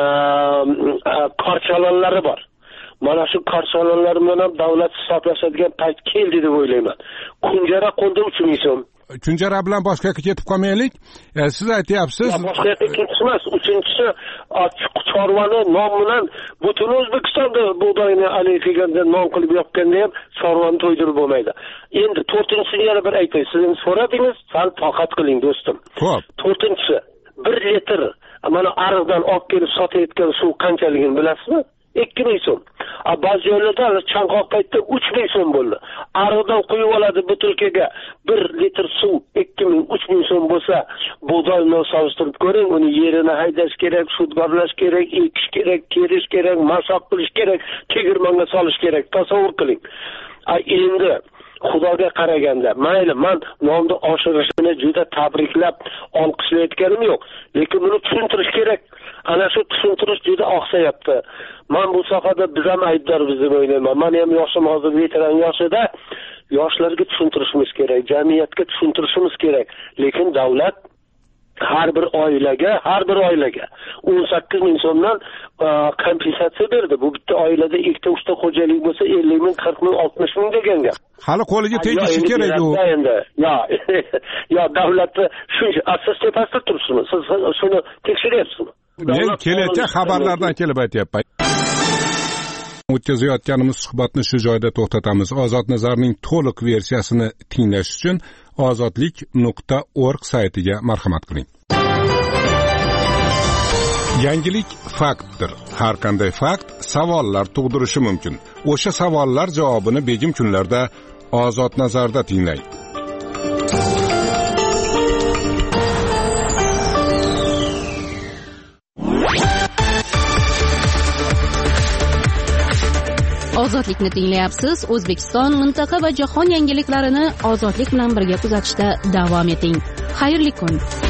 korchalonlari bor. Mana shu korchalonlar bilan ham davlat hisoblashadigan payt keldi deb o'ylayman. Kunjara qo'ndi 3000 so'm. Kunjara bilan boshqa yoqqa ketib qolmaylik. Siz aytyapsiz. Boshqa yoqqa ketishmas. Uchinchisi, chorvani non bilan butun O'zbekistonda bug'doyni alay qilganda non qilib yopganda ham chorvani to'ydirib bo'lmaydi. Endi to'rtinchisini yana bir aytay. Siz so'radingiz, sal toqat qiling do'stim. Xo'p. To'rtinchisi, 1 litr mana ariqdan olib kelib sotayotgan suv qanchaligini bilasizmi? 2000 so'm. Ba'zi joylarda chanqoq paytda 3000 so'm bo'ldi. Ariqdan quyib oladi butilkaga 1 litr suv 2000-3000 so'm bo'lsa, bug'doyni solishtirib ko'ring, uni yerini haydash kerak, sudgorlash kerak, ekish kerak, terish kerak, mashoq qilish kerak, tegirmonga solish kerak. Tasavvur qiling. Endi Xudoga qaraganda, mayli, men nonni oshirishini juda tabriklab, olqishlayotganim yo'q, lekin buni tushuntirish kerak. ana shu tushuntirish juda oqsayapti. Men bu sohada biz ham aybdormiz deb o'ylayman. Men ham yoshim hozir veteran yoshida, yoshlarga tushuntirishimiz kerak, jamiyatga tushuntirishimiz kerak. Lekin davlat har bir oilaga 18 ming so'mdan kompensatsiya berdi. Bu bitta oilada ikkita uchta xo'jalik bo'lsa 50 ming, 40 ming, 60 ming degan gap. Hali qo'liga tegishi kerak u. Yo, davlatni shuncha asos tepasida turibsizmi? Siz shuni tekshiryapsizmi? Men kelayotgan xabarlardan kelib aytyapman. O'tkazayotganimiz suhbatni shu joyda to'xtatamiz. Ozod Nazarning to'liq versiyasini tinglash uchun ozodlik.org saytiga marhamat qiling. Yangilik faktdir. Har qanday fakt savollar tug'dirishi mumkin. O'sha savollar javobini begim kunlarda Ozod Nazarda tinglang. Ozodlikni tinglayapsiz. O'zbekiston, mintaqa va jahon yangiliklarini ozodlik bilan birga kuzatishda davom eting. Xayrli kun.